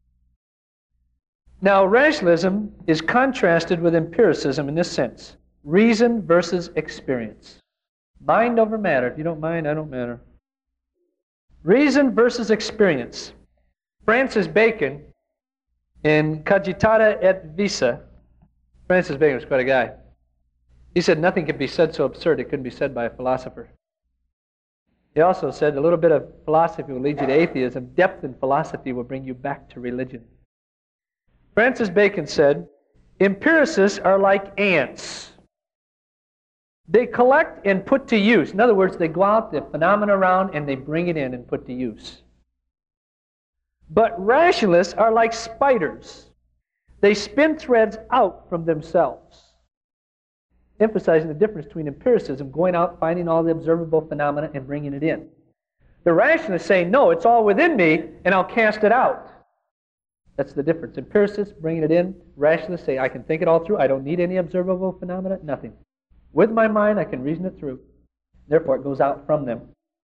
[SPEAKER 2] Now, rationalism is contrasted with empiricism in this sense. Reason versus experience. Mind over matter. If you don't mind, I don't matter. Reason versus experience. Francis Bacon, in Cogitata et Visa, Francis Bacon was quite a guy. He said nothing could be said so absurd it couldn't be said by a philosopher. He also said a little bit of philosophy will lead you to atheism. Depth in philosophy will bring you back to religion. Francis Bacon said, empiricists are like ants. They collect and put to use. In other words, they go out, the phenomena around, and they bring it in and put to use. But rationalists are like spiders. They spin threads out from themselves. Emphasizing the difference between empiricism, going out, finding all the observable phenomena, and bringing it in. The rationalists say, no, it's all within me, and I'll cast it out. That's the difference. Empiricists bringing it in, rationalists say, I can think it all through. I don't need any observable phenomena, nothing. With my mind, I can reason it through. Therefore, it goes out from them.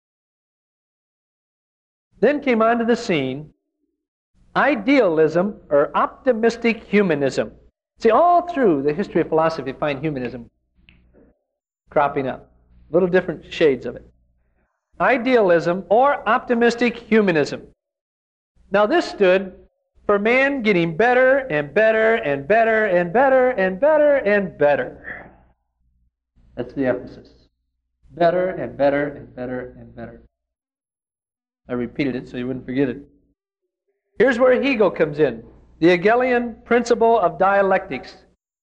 [SPEAKER 2] Then came onto the scene idealism or optimistic humanism. See, all through the history of philosophy, you find humanism cropping up. Little different shades of it. Idealism or optimistic humanism. Now, this stood for man getting better and better and better and better and better and better. That's the emphasis. Better and better and better and better. I repeated it so you wouldn't forget it. Here's where Hegel comes in. The Hegelian principle of dialectics.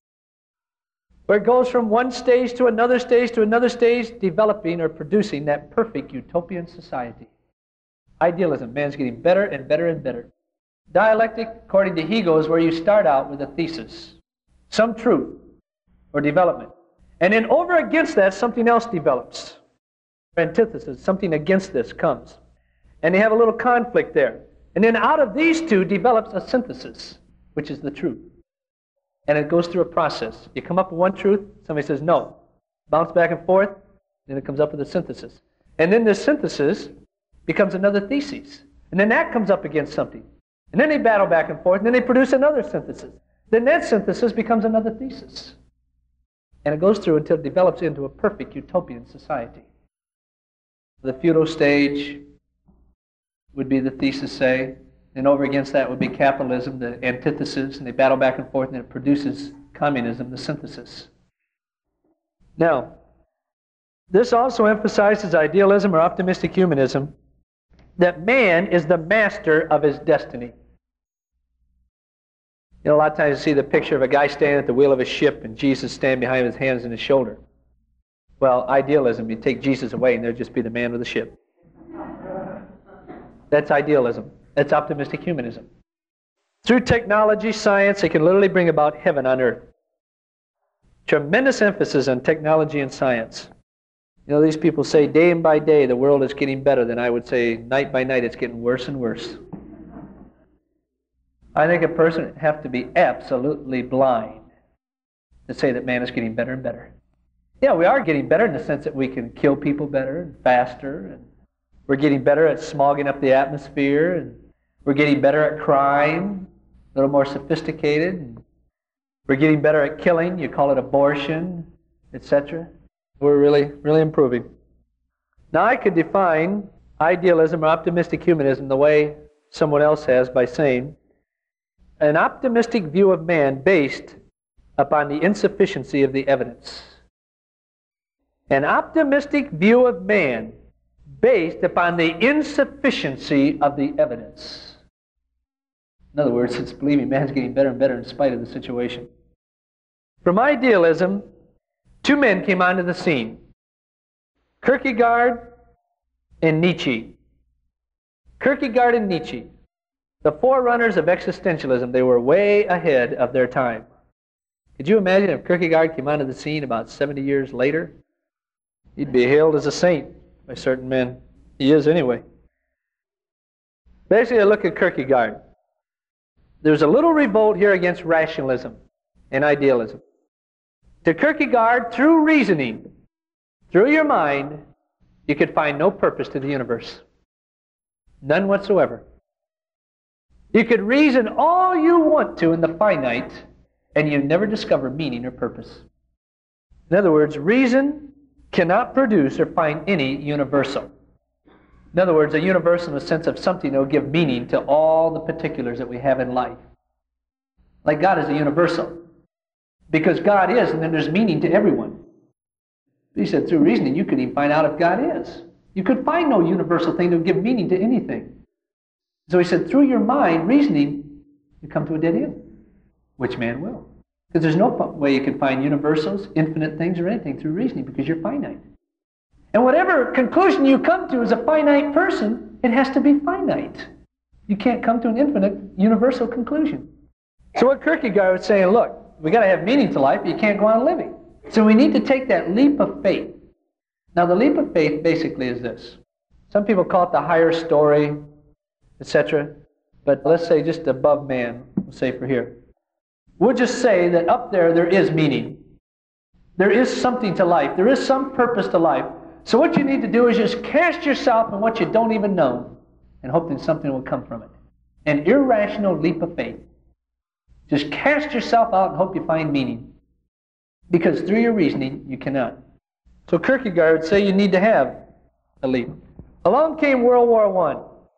[SPEAKER 2] Where it goes from one stage to another stage to another stage, developing or producing that perfect utopian society. Idealism. Man's getting better and better and better. Dialectic, according to Hegel, is where you start out with a thesis, some truth or development. And then over against that, something else develops. Antithesis, something against this comes. And they have a little conflict there. And then out of these two develops a synthesis, which is the truth. And it goes through a process. You come up with one truth, somebody says no. Bounce back and forth, then it comes up with a synthesis. And then this synthesis becomes another thesis. And then that comes up against something. And then they battle back and forth, and then they produce another synthesis. Then that synthesis becomes another thesis. And it goes through until it develops into a perfect utopian society. The feudal stage would be the thesis, say, and over against that would be capitalism, the antithesis, and they battle back and forth, and it produces communism, the synthesis. Now, this also emphasizes idealism or optimistic humanism, that man is the master of his destiny. You know, a lot of times you see the picture of a guy standing at the wheel of a ship and Jesus standing behind him with his hands in his shoulder. Well, idealism, you take Jesus away and there'd just be the man of the ship. That's idealism. That's optimistic humanism. Through technology, science, it can literally bring about heaven on earth. Tremendous emphasis on technology and science. You know, these people say day by day the world is getting better, then I would say night by night it's getting worse and worse. I think a person would have to be absolutely blind to say that man is getting better and better. Yeah, we are getting better in the sense that we can kill people better and faster, and we're getting better at smogging up the atmosphere, and we're getting better at crime, a little more sophisticated. And we're getting better at killing, you call it abortion, et cetera. We're really, really improving. Now I could define idealism or optimistic humanism the way someone else has by saying, an optimistic view of man based upon the insufficiency of the evidence. An optimistic view of man based upon the insufficiency of the evidence. In other words, it's believing man's getting better and better in spite of the situation. From idealism, two men came onto the scene, Kierkegaard and Nietzsche. Kierkegaard and Nietzsche, the forerunners of existentialism, they were way ahead of their time. Could you imagine if Kierkegaard came onto the scene about seventy years later? He'd be hailed as a saint by certain men. He is anyway. Basically, look at Kierkegaard. There's a little revolt here against rationalism and idealism. To Kierkegaard, through reasoning, through your mind, you could find no purpose to the universe. None whatsoever. You could reason all you want to in the finite, and you never discover meaning or purpose. In other words, reason cannot produce or find any universal. In other words, a universal in the sense of something that will give meaning to all the particulars that we have in life. Like God is a universal. Because God is, and then there's meaning to everyone. He said through reasoning you couldn't even find out if God is. You could find no universal thing that would give meaning to anything. So he said through your mind, reasoning, you come to a dead end. Which man will? Because there's no way you can find universals, infinite things, or anything through reasoning because you're finite. And whatever conclusion you come to as a finite person, it has to be finite. You can't come to an infinite, universal conclusion. So what Kierkegaard was saying, look, we got to have meaning to life, but you can't go on living. So we need to take that leap of faith. Now the leap of faith basically is this. Some people call it the higher story, et cetera. but let's say just above man, we'll say for here. We'll just say that up there there is meaning. There is something to life. There is some purpose to life. So what you need to do is just cast yourself in what you don't even know and hope that something will come from it. An irrational leap of faith. Just cast yourself out and hope you find meaning. Because through your reasoning, you cannot. So Kierkegaard would say you need to have a leap. Along came World War One.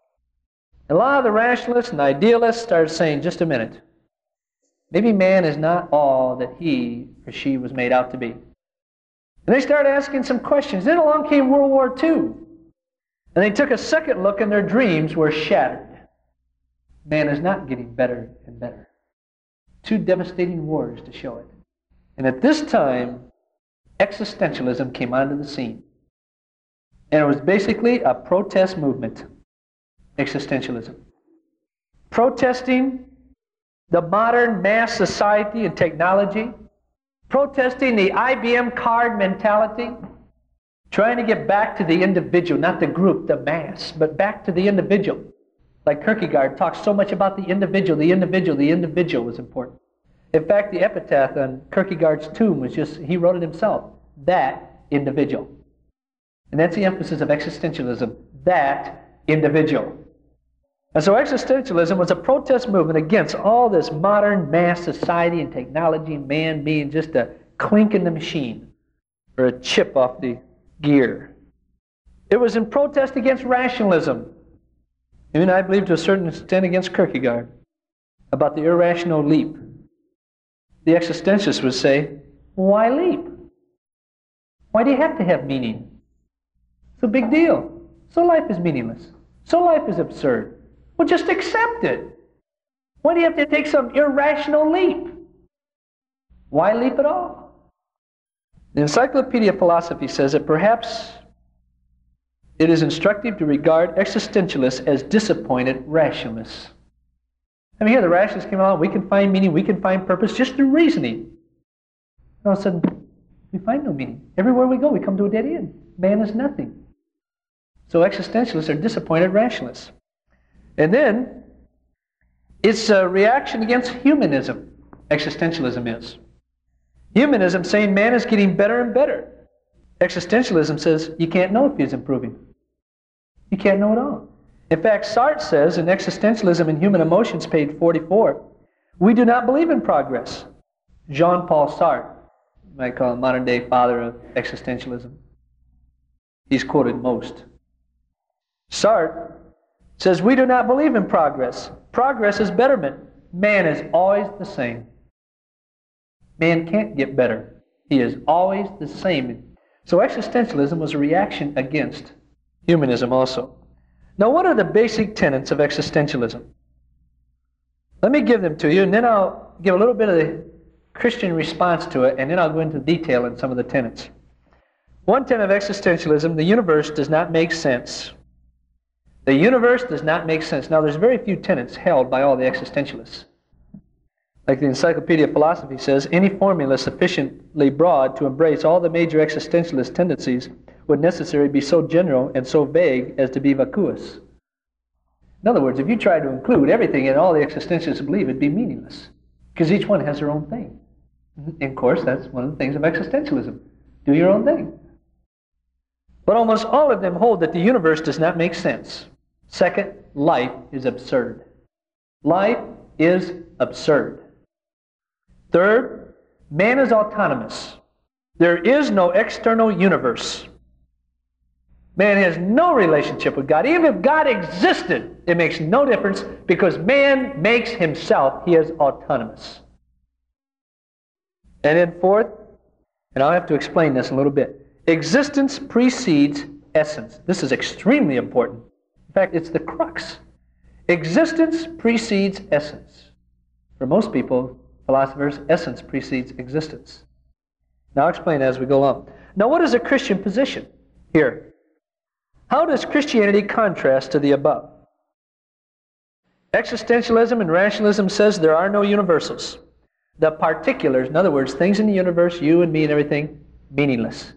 [SPEAKER 2] A lot of the rationalists and idealists started saying, just a minute, maybe man is not all that he or she was made out to be. And they started asking some questions. Then along came World War Two. And they took a second look and their dreams were shattered. Man is not getting better and better. Two devastating wars to show it. And at this time, existentialism came onto the scene. And it was basically a protest movement. Existentialism. Protesting the modern mass society and technology. Protesting the I B M card mentality. Trying to get back to the individual, not the group, the mass, but back to the individual. Like Kierkegaard talks so much about the individual, the individual, the individual was important. In fact, the epitaph on Kierkegaard's tomb was just, he wrote it himself, that individual. And that's the emphasis of existentialism, that individual. And so existentialism was a protest movement against all this modern mass society and technology, man being just a clink in the machine, or a chip off the gear. It was in protest against rationalism. Even I believe to a certain extent against Kierkegaard, about the irrational leap. The existentialists would say, why leap? Why do you have to have meaning? It's a big deal. So life is meaningless. So life is absurd. Well, just accept it. Why do you have to take some irrational leap? Why leap at all? The Encyclopedia of Philosophy says that perhaps it is instructive to regard existentialists as disappointed rationalists. I mean, here the rationalists came along, we can find meaning, we can find purpose just through reasoning. And all of a sudden, we find no meaning. Everywhere we go, we come to a dead end. Man is nothing. So existentialists are disappointed rationalists. And then, it's a reaction against humanism, existentialism is. Humanism saying man is getting better and better. Existentialism says you can't know if he's improving. You can't know at all. In fact, Sartre says in Existentialism and Human Emotions, page forty-four, we do not believe in progress. Jean-Paul Sartre, you might call him modern-day father of existentialism. He's quoted most. Sartre says we do not believe in progress. Progress is betterment. Man is always the same. Man can't get better. He is always the same. So existentialism was a reaction against humanism also. Now, what are the basic tenets of existentialism? Let me give them to you, and then I'll give a little bit of the Christian response to it, and then I'll go into detail in some of the tenets. One tenet of existentialism, the universe does not make sense. The universe does not make sense. Now, there's very few tenets held by all the existentialists. Like the Encyclopedia of Philosophy says, any formula sufficiently broad to embrace all the major existentialist tendencies would necessarily be so general and so vague as to be vacuous. In other words, if you try to include everything in all the existentialists believe, it'd be meaningless. Because each one has their own thing. And of course, that's one of the things of existentialism. Do your own thing. But almost all of them hold that the universe does not make sense. Second, life is absurd. Life is absurd. Third, man is autonomous. There is no external universe. Man has no relationship with God. Even if God existed, it makes no difference because man makes himself, he is autonomous. And then fourth, and I'll have to explain this a little bit, existence precedes essence. This is extremely important. In fact, it's the crux. Existence precedes essence. For most people, philosophers, essence precedes existence. Now I'll explain as we go along. Now, what is a Christian position here? How does Christianity contrast to the above? Existentialism and rationalism says there are no universals. The particulars, in other words, things in the universe, you and me and everything, meaningless.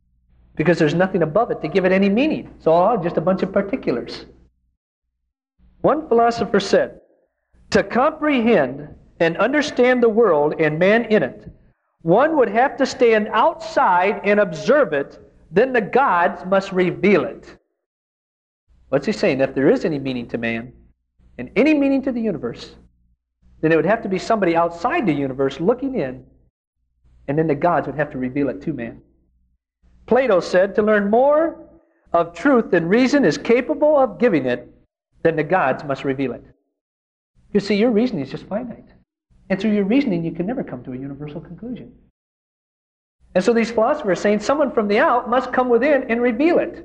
[SPEAKER 2] Because there's nothing above it to give it any meaning. It's all just a bunch of particulars. One philosopher said, to comprehend and understand the world and man in it, one would have to stand outside and observe it, then the gods must reveal it. What's he saying? If there is any meaning to man and any meaning to the universe, then it would have to be somebody outside the universe looking in, and then the gods would have to reveal it to man. Plato said, to learn more of truth than reason is capable of giving it, then the gods must reveal it. You see, your reasoning is just finite. And through your reasoning, you can never come to a universal conclusion. And so these philosophers are saying someone from the out must come within and reveal it.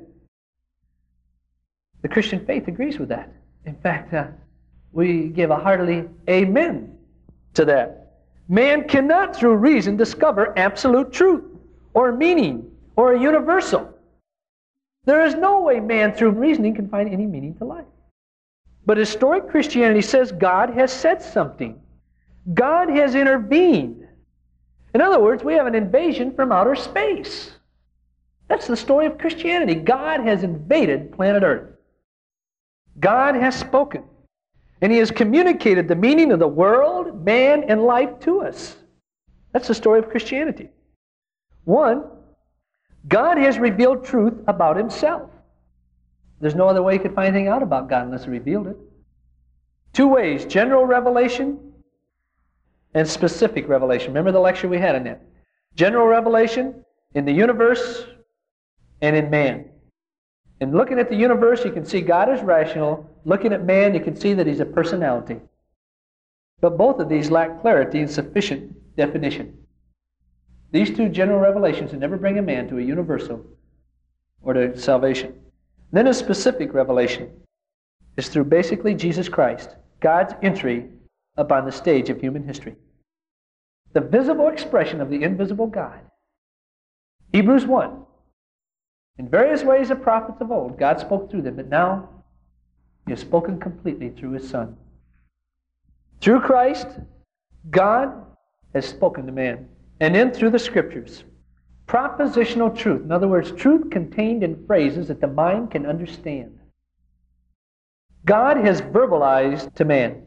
[SPEAKER 2] The Christian faith agrees with that. In fact, uh, we give a heartily amen to that. Man cannot, through reason, discover absolute truth or meaning or a universal. There is no way man, through reasoning, can find any meaning to life. But historic Christianity says God has said something. God has intervened. In other words, we have an invasion from outer space. That's the story of Christianity. God has invaded planet Earth. God has spoken. And He has communicated the meaning of the world, man, and life to us. That's the story of Christianity. One, God has revealed truth about Himself. There's no other way you could find anything out about God unless He revealed it. Two ways, general revelation and specific revelation. Remember the lecture we had on that? General revelation in the universe and in man. And looking at the universe, you can see God is rational. Looking at man, you can see that He's a personality. But both of these lack clarity and sufficient definition. These two general revelations will never bring a man to a universal or to salvation. Then a specific revelation is through basically Jesus Christ, God's entry upon the stage of human history. The visible expression of the invisible God. Hebrews one. In various ways the prophets of old, God spoke through them, but now He has spoken completely through His Son. Through Christ, God has spoken to man. And then through the Scriptures. Propositional truth. In other words, truth contained in phrases that the mind can understand. God has verbalized to man.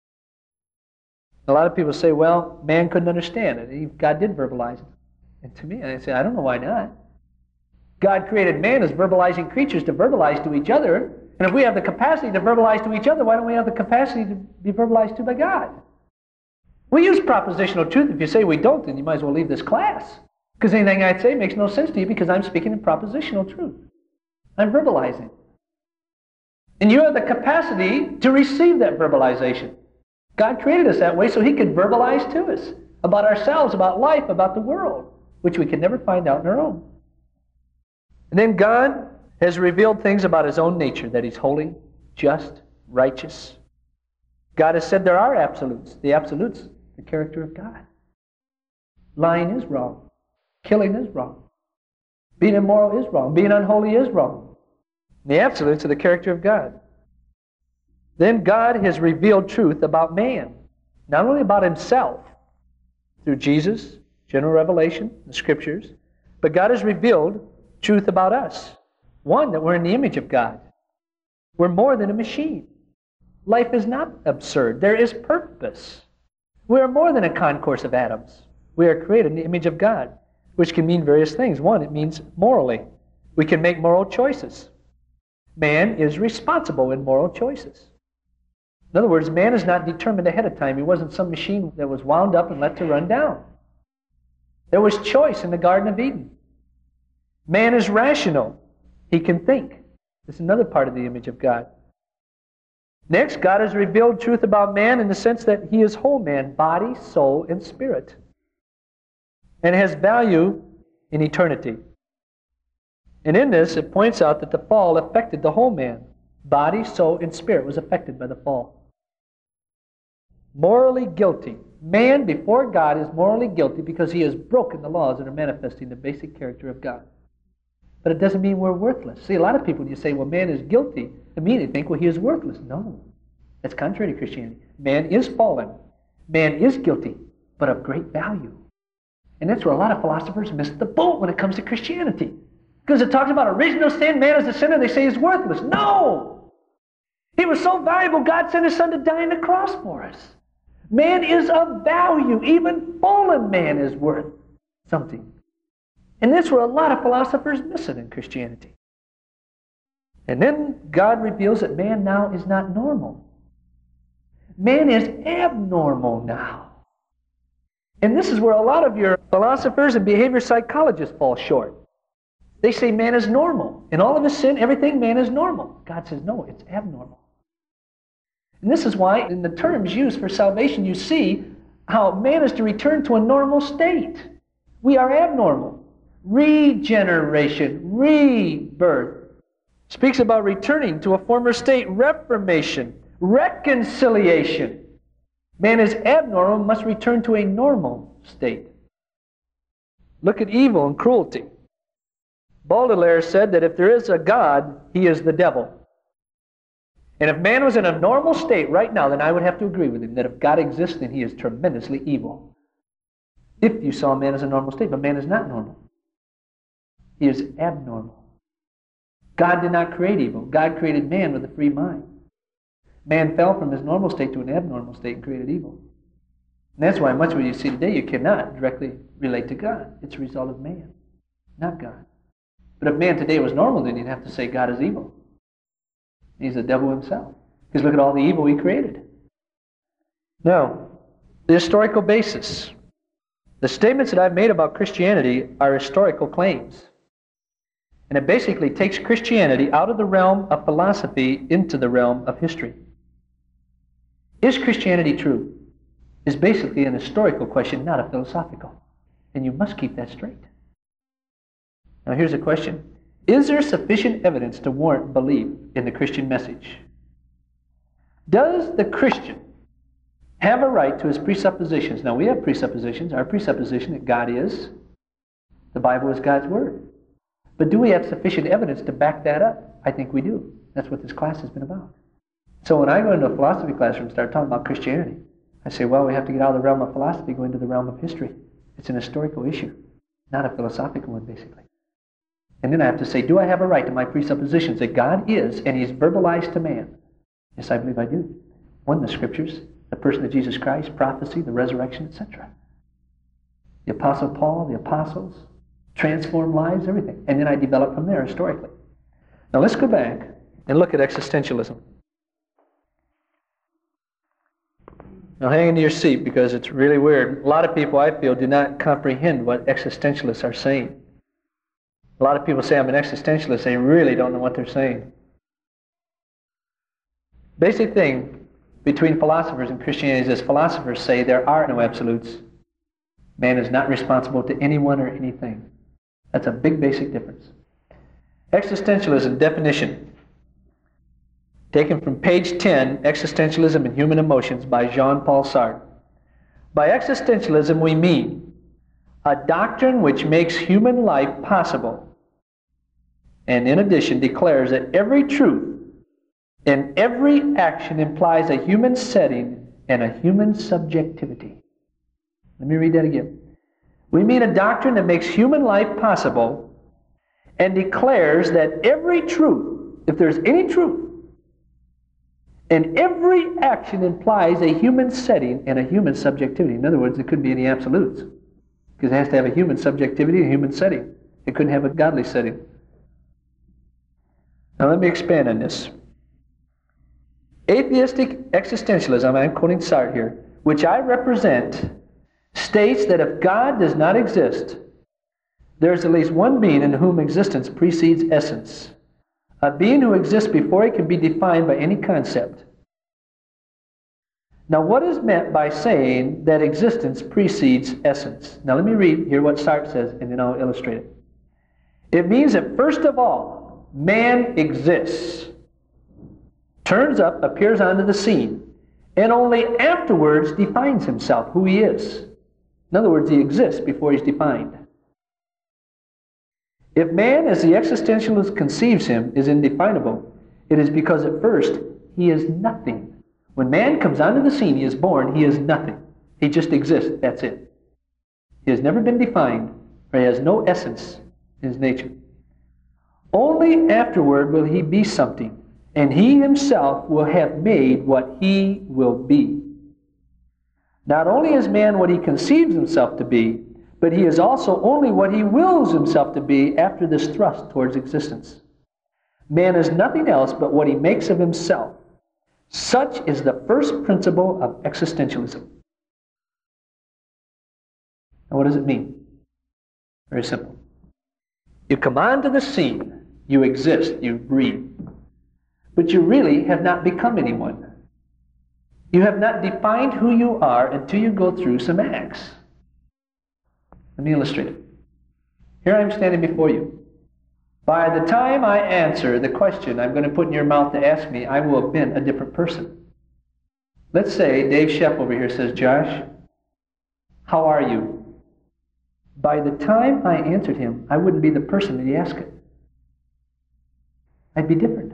[SPEAKER 2] A lot of people say, well, man couldn't understand it. God did verbalize it. And to me, I say, I don't know why not. God created man as verbalizing creatures to verbalize to each other. And if we have the capacity to verbalize to each other, why don't we have the capacity to be verbalized to by God? We use propositional truth. If you say we don't, then you might as well leave this class. Because anything I'd say makes no sense to you because I'm speaking in propositional truth. I'm verbalizing. And you have the capacity to receive that verbalization. God created us that way so He could verbalize to us about ourselves, about life, about the world, which we can never find out on our own. And then God has revealed things about His own nature, that He's holy, just, righteous. God has said there are absolutes. The absolutes, the character of God. Lying is wrong. Killing is wrong. Being immoral is wrong. Being unholy is wrong. The absolutes are the character of God. Then God has revealed truth about man. Not only about Himself, through Jesus, general revelation, the Scriptures, but God has revealed truth about us. One, that we're in the image of God. We're more than a machine. Life is not absurd. There is purpose. We are more than a concourse of atoms. We are created in the image of God, which can mean various things. One, it means morally. We can make moral choices. Man is responsible in moral choices. In other words, man is not determined ahead of time. He wasn't some machine that was wound up and let to run down. There was choice in the Garden of Eden. Man is rational. He can think. This is another part of the image of God. Next, God has revealed truth about man in the sense that he is whole man, body, soul, and spirit, and has value in eternity. And in this, it points out that the fall affected the whole man. Body, soul, and spirit was affected by the fall. Morally guilty. Man before God is morally guilty because he has broken the laws that are manifesting the basic character of God. But it doesn't mean we're worthless. See, a lot of people, when you say, well, man is guilty, immediately think, well, he is worthless. No. That's contrary to Christianity. Man is fallen. Man is guilty, but of great value. And that's where a lot of philosophers miss the boat when it comes to Christianity. Because it talks about original sin, man is a sinner, they say he's worthless. No! He was so valuable, God sent His Son to die on the cross for us. Man is of value. Even fallen man is worth something. And that's where a lot of philosophers miss it in Christianity. And then God reveals that man now is not normal. Man is abnormal now. And this is where a lot of your philosophers and behavior psychologists fall short. They say man is normal. In all of his sin, everything, man is normal. God says, no, it's abnormal. And this is why in the terms used for salvation, you see how man is to return to a normal state. We are abnormal. Regeneration, rebirth. Speaks about returning to a former state, reformation, reconciliation. Man is abnormal, must return to a normal state. Look at evil and cruelty. Baudelaire said that if there is a God, he is the devil. And if man was in a normal state right now, then I would have to agree with him that if God exists, then he is tremendously evil. If you saw man as a normal state, but man is not normal. He is abnormal. God did not create evil. God created man with a free mind. Man fell from his normal state to an abnormal state and created evil. And that's why much of what you see today you cannot directly relate to God. It's a result of man, not God. But if man today was normal, then you'd have to say God is evil. He's the devil himself. Because look at all the evil he created. Now, the historical basis. The statements that I've made about Christianity are historical claims. And it basically takes Christianity out of the realm of philosophy into the realm of history. Is Christianity true? Is basically an historical question, not a philosophical. And you must keep that straight. Now here's a question. Is there sufficient evidence to warrant belief in the Christian message? Does the Christian have a right to his presuppositions? Now we have presuppositions. Our presupposition that God is, the Bible is God's Word. But do we have sufficient evidence to back that up? I think we do. That's what this class has been about. So when I go into a philosophy classroom and start talking about Christianity, I say, well, we have to get out of the realm of philosophy, go into the realm of history. It's an historical issue, not a philosophical one, basically. And then I have to say, do I have a right to my presuppositions that God is and He's verbalized to man? Yes, I believe I do. One, the Scriptures, the person of Jesus Christ, prophecy, the resurrection, et cetera. The Apostle Paul, the apostles, transformed lives, everything. And then I develop from there historically. Now let's go back and look at existentialism. Now hang into your seat because it's really weird. A lot of people, I feel, do not comprehend what existentialists are saying. A lot of people say I'm an existentialist. They really don't know what they're saying. Basic thing between philosophers and Christianity is this. Philosophers say there are no absolutes. Man is not responsible to anyone or anything. That's a big basic difference. Existentialism definition. Taken from page ten, Existentialism and Human Emotions by Jean-Paul Sartre. By existentialism we mean a doctrine which makes human life possible and in addition declares that every truth and every action implies a human setting and a human subjectivity. Let me read that again. We mean a doctrine that makes human life possible and declares that every truth, if there's any truth, and every action implies a human setting and a human subjectivity. In other words, there couldn't be any absolutes because it has to have a human subjectivity and a human setting. It couldn't have a godly setting. Now let me expand on this. Atheistic existentialism, I'm quoting Sartre here, which I represent, states that if God does not exist, there is at least one being in whom existence precedes essence. A being who exists before it can be defined by any concept. Now what is meant by saying that existence precedes essence? Now let me read here what Sartre says and then I'll illustrate it. It means that first of all, man exists, turns up, appears onto the scene, and only afterwards defines himself, who he is. In other words, he exists before he's defined. If man, as the existentialist conceives him, is indefinable, it is because at first he is nothing. When man comes onto the scene, he is born, he is nothing. He just exists, that's it. He has never been defined, or he has no essence in his nature. Only afterward will he be something, and he himself will have made what he will be. Not only is man what he conceives himself to be, but he is also only what he wills himself to be after this thrust towards existence. Man is nothing else but what he makes of himself. Such is the first principle of existentialism. Now, what does it mean? Very simple. You come onto the scene, you exist, you breathe, but you really have not become anyone. You have not defined who you are until you go through some acts. Let me illustrate it. Here I am standing before you. By the time I answer the question I'm going to put in your mouth to ask me, I will have been a different person. Let's say Dave Sheff over here says, Josh, how are you? By the time I answered him, I wouldn't be the person that he asked it. I'd be different.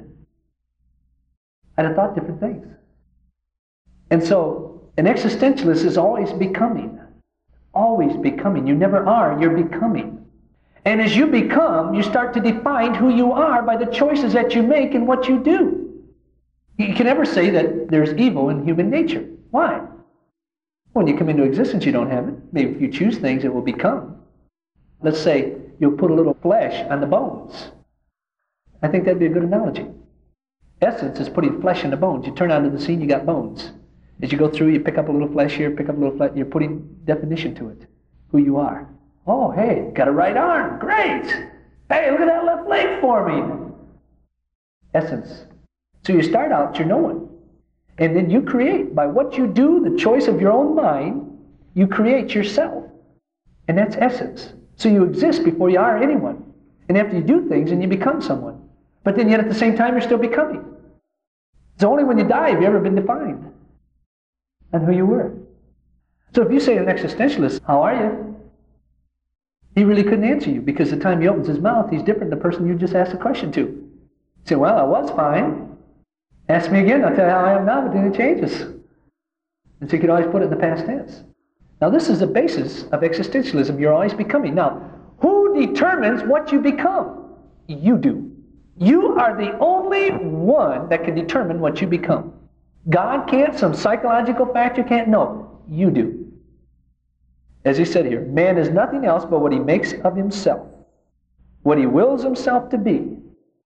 [SPEAKER 2] I'd have thought different things. And so, an existentialist is always becoming. Always becoming. You never are, you're becoming. And as you become, you start to define who you are by the choices that you make and what you do. You can never say that there's evil in human nature. Why? When you come into existence, you don't have it. Maybe if you choose things, it will become. Let's say you'll put a little flesh on the bones. I think that'd be a good analogy. Essence is putting flesh in the bones. You turn onto the scene, you got bones. As you go through, you pick up a little flesh here, pick up a little flesh. You're putting definition to it, who you are. Oh, hey, got a right arm. Great. Hey, look at that left leg forming. Essence. So you start out, you're no one. And then you create, by what you do, the choice of your own mind, you create yourself. And that's essence. So you exist before you are anyone. And after you do things, and you become someone. But then yet at the same time, you're still becoming. It's only when you die have you ever been defined on who you were. So if you say to an existentialist, how are you? He really couldn't answer you, because the time he opens his mouth, he's different than the person you just asked the question to. You say, well, I was fine. Ask me again, I'll tell you how I am now, but then it changes. And so you could always put it in the past tense. Now this is the basis of existentialism. You're always becoming. Now, who determines what you become? You do. You are the only one that can determine what you become. God can't, some psychological factor can't, no, you do. As he said here, man is nothing else but what he makes of himself, what he wills himself to be.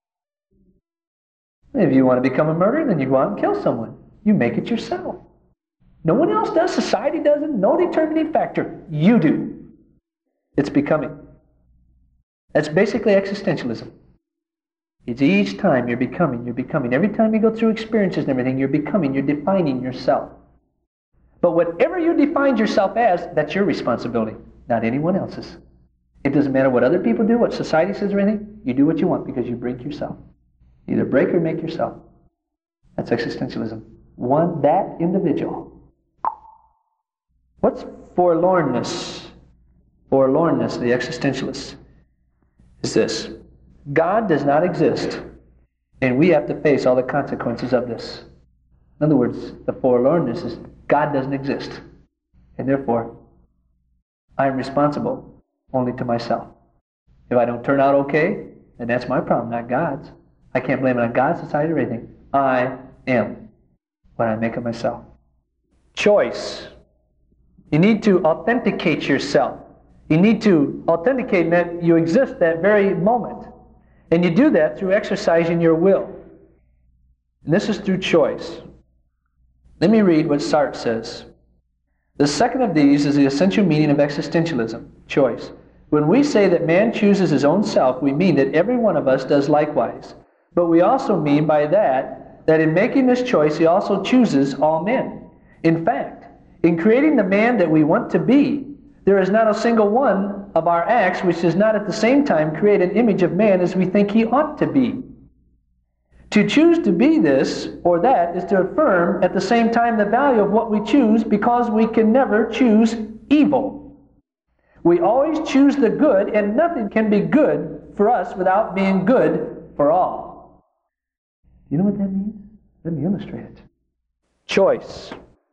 [SPEAKER 2] If you want to become a murderer, then you go out and kill someone. You make it yourself. No one else does. Society doesn't. No determining factor. You do. It's becoming. That's basically existentialism. It's each time you're becoming, you're becoming. Every time you go through experiences and everything, you're becoming, you're defining yourself. But whatever you define yourself as, that's your responsibility, not anyone else's. It doesn't matter what other people do, what society says or anything. You do what you want because you break yourself. Either break or make yourself. That's existentialism. One, that individual. What's forlornness? Forlornness, the existentialist, is this. God does not exist, and we have to face all the consequences of this. In other words, the forlornness is God doesn't exist, and therefore, I am responsible only to myself. If I don't turn out okay, then that's my problem, not God's. I can't blame it on God, society, or anything. I am what I make of myself. Choice. You need to authenticate yourself. You need to authenticate that you exist that very moment. And you do that through exercising your will. And this is through choice. Let me read what Sartre says. The second of these is the essential meaning of existentialism, choice. When we say that man chooses his own self, we mean that every one of us does likewise. But we also mean by that, that in making this choice, he also chooses all men. In fact, in creating the man that we want to be, there is not a single one of our acts which does not at the same time create an image of man as we think he ought to be. To choose to be this or that is to affirm at the same time the value of what we choose, because we can never choose evil. We always choose the good, and nothing can be good for us without being good for all. Do you know what that means? Let me illustrate it. Choice.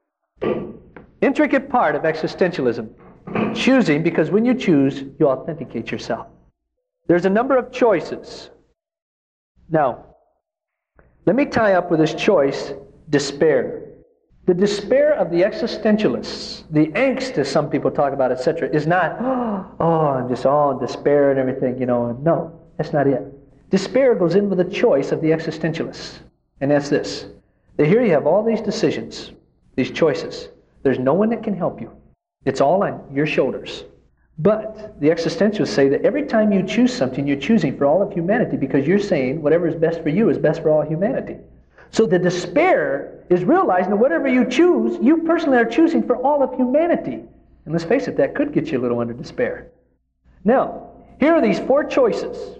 [SPEAKER 2] Intricate part of existentialism. Choosing, because when you choose, you authenticate yourself. There's a number of choices. Now, Let me tie up with this choice despair. The despair of the existentialists, the angst as some people talk about, et cetera, is not, oh, I'm just all in despair and everything, you know. No, that's not it. Despair goes in with the choice of the existentialists. And that's this. That here you have all these decisions, these choices. There's no one that can help you. It's all on your shoulders. But the existentialists say that every time you choose something, you're choosing for all of humanity because you're saying whatever is best for you is best for all humanity. So the despair is realizing that whatever you choose, you personally are choosing for all of humanity. And let's face it, that could get you a little under despair. Now, here are these four choices.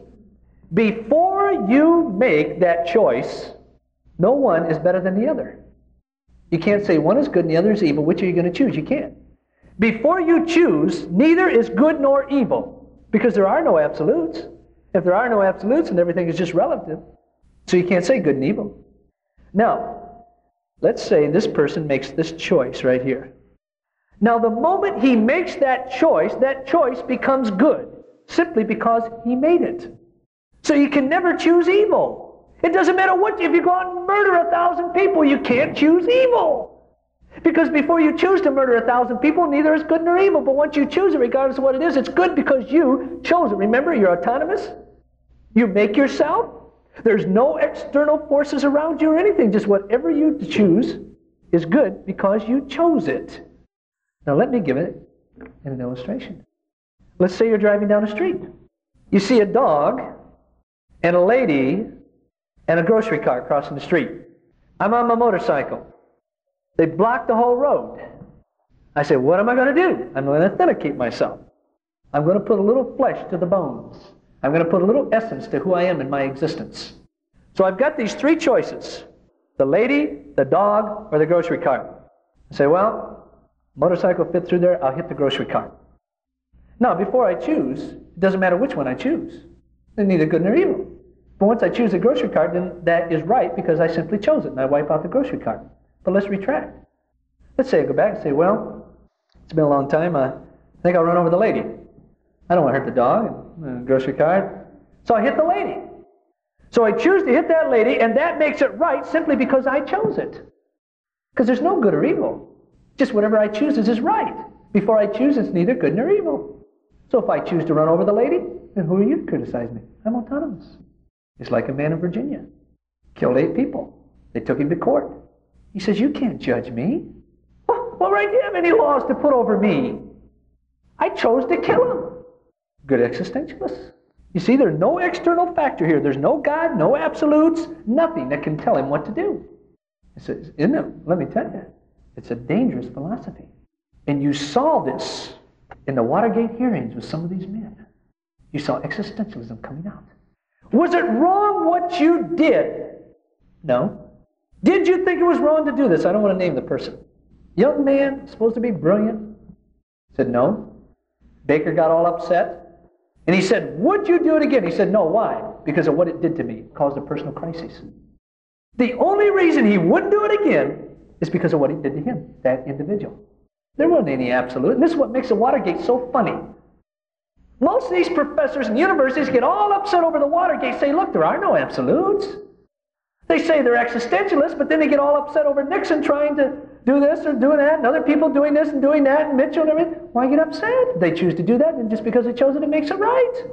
[SPEAKER 2] Before you make that choice, no one is better than the other. You can't say one is good and the other is evil. Which are you going to choose? You can't. Before you choose, neither is good nor evil, because there are no absolutes. If there are no absolutes, then everything is just relative. So you can't say good and evil. Now, let's say this person makes this choice right here. Now, the moment he makes that choice, that choice becomes good, simply because he made it. So you can never choose evil. It doesn't matter what, if you go out and murder a thousand people, you can't choose evil. Because before you choose to murder a thousand people, neither is good nor evil. But once you choose it, regardless of what it is, it's good because you chose it. Remember, you're autonomous. You make yourself. There's no external forces around you or anything. Just whatever you choose is good because you chose it. Now let me give it in an illustration. Let's say you're driving down the street. You see a dog and a lady and a grocery cart crossing the street. I'm on my motorcycle. They blocked the whole road. I say, what am I going to do? I'm going to authenticate myself. I'm going to put a little flesh to the bones. I'm going to put a little essence to who I am in my existence. So I've got these three choices. The lady, the dog, or the grocery cart. I say, well, motorcycle fit through there, I'll hit the grocery cart. Now, before I choose, it doesn't matter which one I choose. They're neither good nor evil. But once I choose the grocery cart, then that is right because I simply chose it and I wipe out the grocery cart. But let's retract. Let's say I go back and say, well, it's been a long time. Uh, I think I'll run over the lady. I don't want to hurt the dog and the grocery cart. So I hit the lady. So I choose to hit that lady, and that makes it right simply because I chose it. Because there's no good or evil. Just whatever I choose is, is right. Before I choose, it's neither good nor evil. So if I choose to run over the lady, then who are you to criticize me? I'm autonomous. It's like a man in Virginia. Killed eight people. They took him to court. He says, you can't judge me. Oh, well, right, do you have any laws to put over me? I chose to kill him. Good existentialists. You see, there's no external factor here. There's no God, no absolutes, nothing that can tell him what to do. It says, isn't it? Let me tell you, it's a dangerous philosophy. And you saw this in the Watergate hearings with some of these men. You saw existentialism coming out. Was it wrong what you did? No. Did you think it was wrong to do this? I don't want to name the person. Young man, supposed to be brilliant, said no. Baker got all upset. And he said, would you do it again? He said, no. Why? Because of what it did to me. It caused a personal crisis. The only reason he wouldn't do it again is because of what it did to him, that individual. There wasn't any absolute. And this is what makes the Watergate so funny. Most of these professors and universities get all upset over the Watergate, say, look, there are no absolutes. They say they're existentialists, but then they get all upset over Nixon trying to do this or doing that, and other people doing this and doing that, and Mitchell and everything. Why get upset? If they choose to do that, then just because they chose it, it makes it right.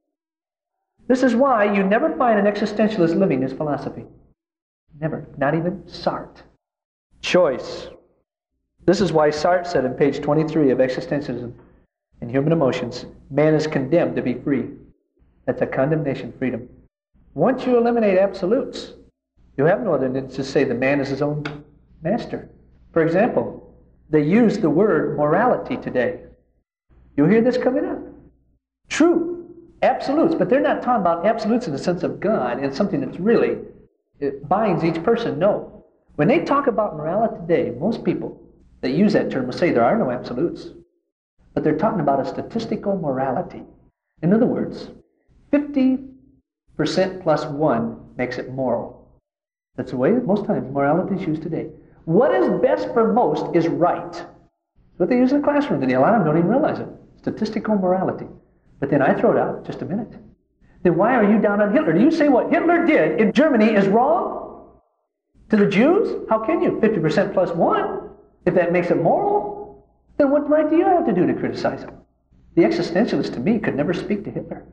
[SPEAKER 2] This is why you never find an existentialist living this philosophy. Never. Not even Sartre. Choice. This is why Sartre said in page twenty-three of Existentialism and Human Emotions, man is condemned to be free. That's a condemnation freedom. Once you eliminate absolutes, you have no other than to say the man is his own master. For example, they use the word morality today. You hear this coming up. True, absolutes, but they're not talking about absolutes in the sense of God and something that's really, it binds each person. No. When they talk about morality today, most people that use that term will say there are no absolutes. But they're talking about a statistical morality. In other words, fifty percent plus one makes it moral. That's the way most times morality is used today. What is best for most is right. That's what they use in the classroom today. A lot of them don't even realize it. Statistical morality. But then I throw it out, just a minute. Then why are you down on Hitler? Do you say what Hitler did in Germany is wrong? To the Jews, how can you? fifty percent plus one. If that makes it moral, then what right do you have to do to criticize them? The existentialists, to me, could never speak to Hitler.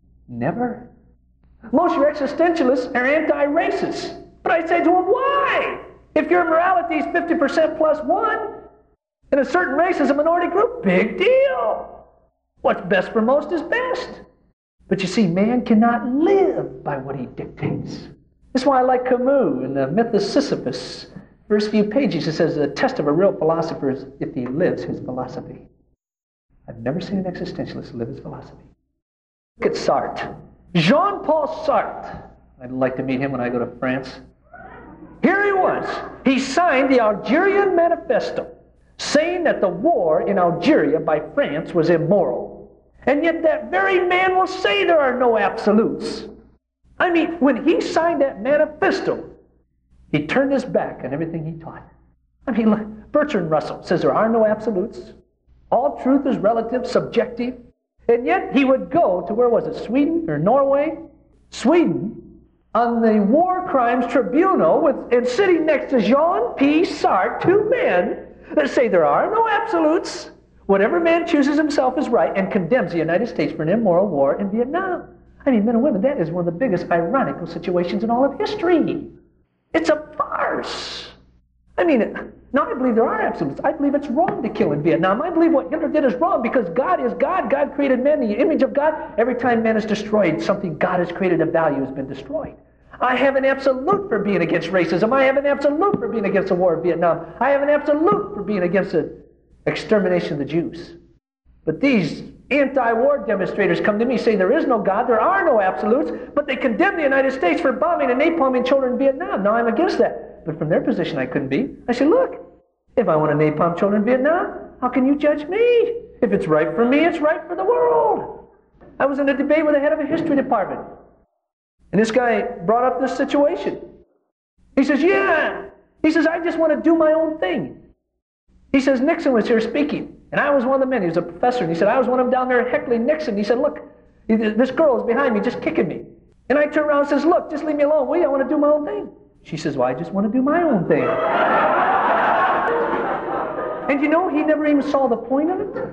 [SPEAKER 2] Never. Most of your existentialists are anti-racist. But I say to them, why? If your morality is fifty percent plus one, and a certain race is a minority group, big deal. What's best for most is best. But you see, man cannot live by what he dictates. That's why I like Camus in the Myth of Sisyphus. First few pages, it says, the test of a real philosopher is if he lives his philosophy. I've never seen an existentialist live his philosophy. Look at Sartre. Jean-Paul Sartre. I'd like to meet him when I go to France. Here he was. He signed the Algerian Manifesto, saying that the war in Algeria by France was immoral. And yet that very man will say there are no absolutes. I mean, when he signed that manifesto, he turned his back on everything he taught. I mean, look, Bertrand Russell says there are no absolutes. All truth is relative, subjective. And yet he would go to, where was it, Sweden or Norway? Sweden, on the War Crimes Tribunal, with, and sitting next to Jean P. Sartre, two men that say there are no absolutes. Whatever man chooses himself is right, and condemns the United States for an immoral war in Vietnam. I mean, men and women, that is one of the biggest ironical situations in all of history. It's a farce. I mean, now I believe there are absolutes. I believe it's wrong to kill in Vietnam. I believe what Hitler did is wrong because God is God. God created man in the image of God. Every time man is destroyed, something God has created of value has been destroyed. I have an absolute for being against racism. I have an absolute for being against the war in Vietnam. I have an absolute for being against the extermination of the Jews. But these anti-war demonstrators come to me, say there is no God, there are no absolutes, but they condemn the United States for bombing and napalming children in Vietnam. Now I'm against that. But from their position I couldn't be. I said, look, if I want to napalm children in Vietnam, how can you judge me? If it's right for me, it's right for the world. I was in a debate with the head of a history department. And this guy brought up this situation. He says, yeah. He says, I just want to do my own thing. He says, Nixon was here speaking. And I was one of the men. He was a professor. And he said, I was one of them down there heckling Nixon. He said, look, this girl is behind me just kicking me. And I turned around and says, look, just leave me alone, will you? I want to do my own thing. She says, well, I just want to do my own thing. And you know, he never even saw the point of it.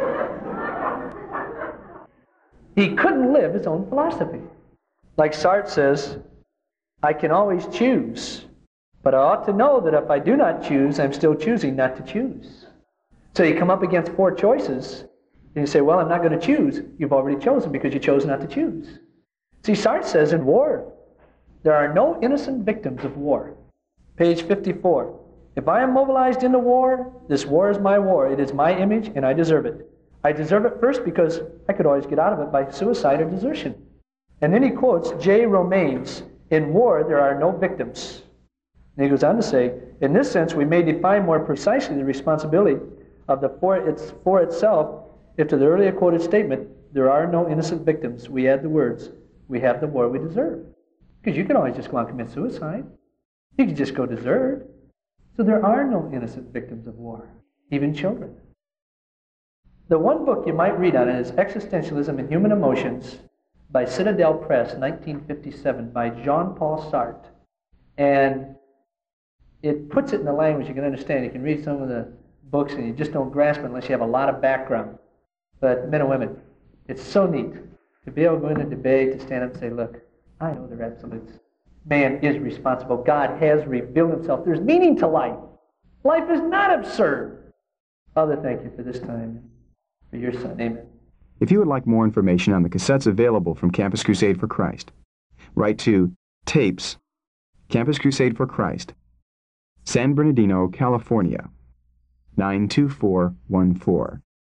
[SPEAKER 2] He couldn't live his own philosophy. Like Sartre says, I can always choose, but I ought to know that if I do not choose, I'm still choosing not to choose. So you come up against four choices, and you say, well, I'm not going to choose. You've already chosen because you chose not to choose. See, Sartre says in war, there are no innocent victims of war. Page fifty-four. If I am mobilized into war, this war is my war. It is my image, and I deserve it. I deserve it first because I could always get out of it by suicide or desertion. And then he quotes J. Romanes, in war there are no victims. And he goes on to say, in this sense we may define more precisely the responsibility of the for, its, for itself if to the earlier quoted statement, there are no innocent victims, we add the words, we have the war we deserve. Because you can always just go out and commit suicide. You can just go desert. So there are no innocent victims of war, even children. The one book you might read on it is Existentialism and Human Emotions by Citadel Press, nineteen fifty-seven, by Jean-Paul Sartre. And it puts it in the language you can understand. You can read some of the books and you just don't grasp it unless you have a lot of background. But men and women, it's so neat to be able to go in a debate, to stand up and say, look, I know they're absolutes. Man is responsible. God has revealed himself. There's meaning to life. Life is not absurd. Father, thank you for this time, for your Son. Amen.
[SPEAKER 1] If you would like more information on the cassettes available from Campus Crusade for Christ, write to Tapes, Campus Crusade for Christ, San Bernardino, California, nine two four one four.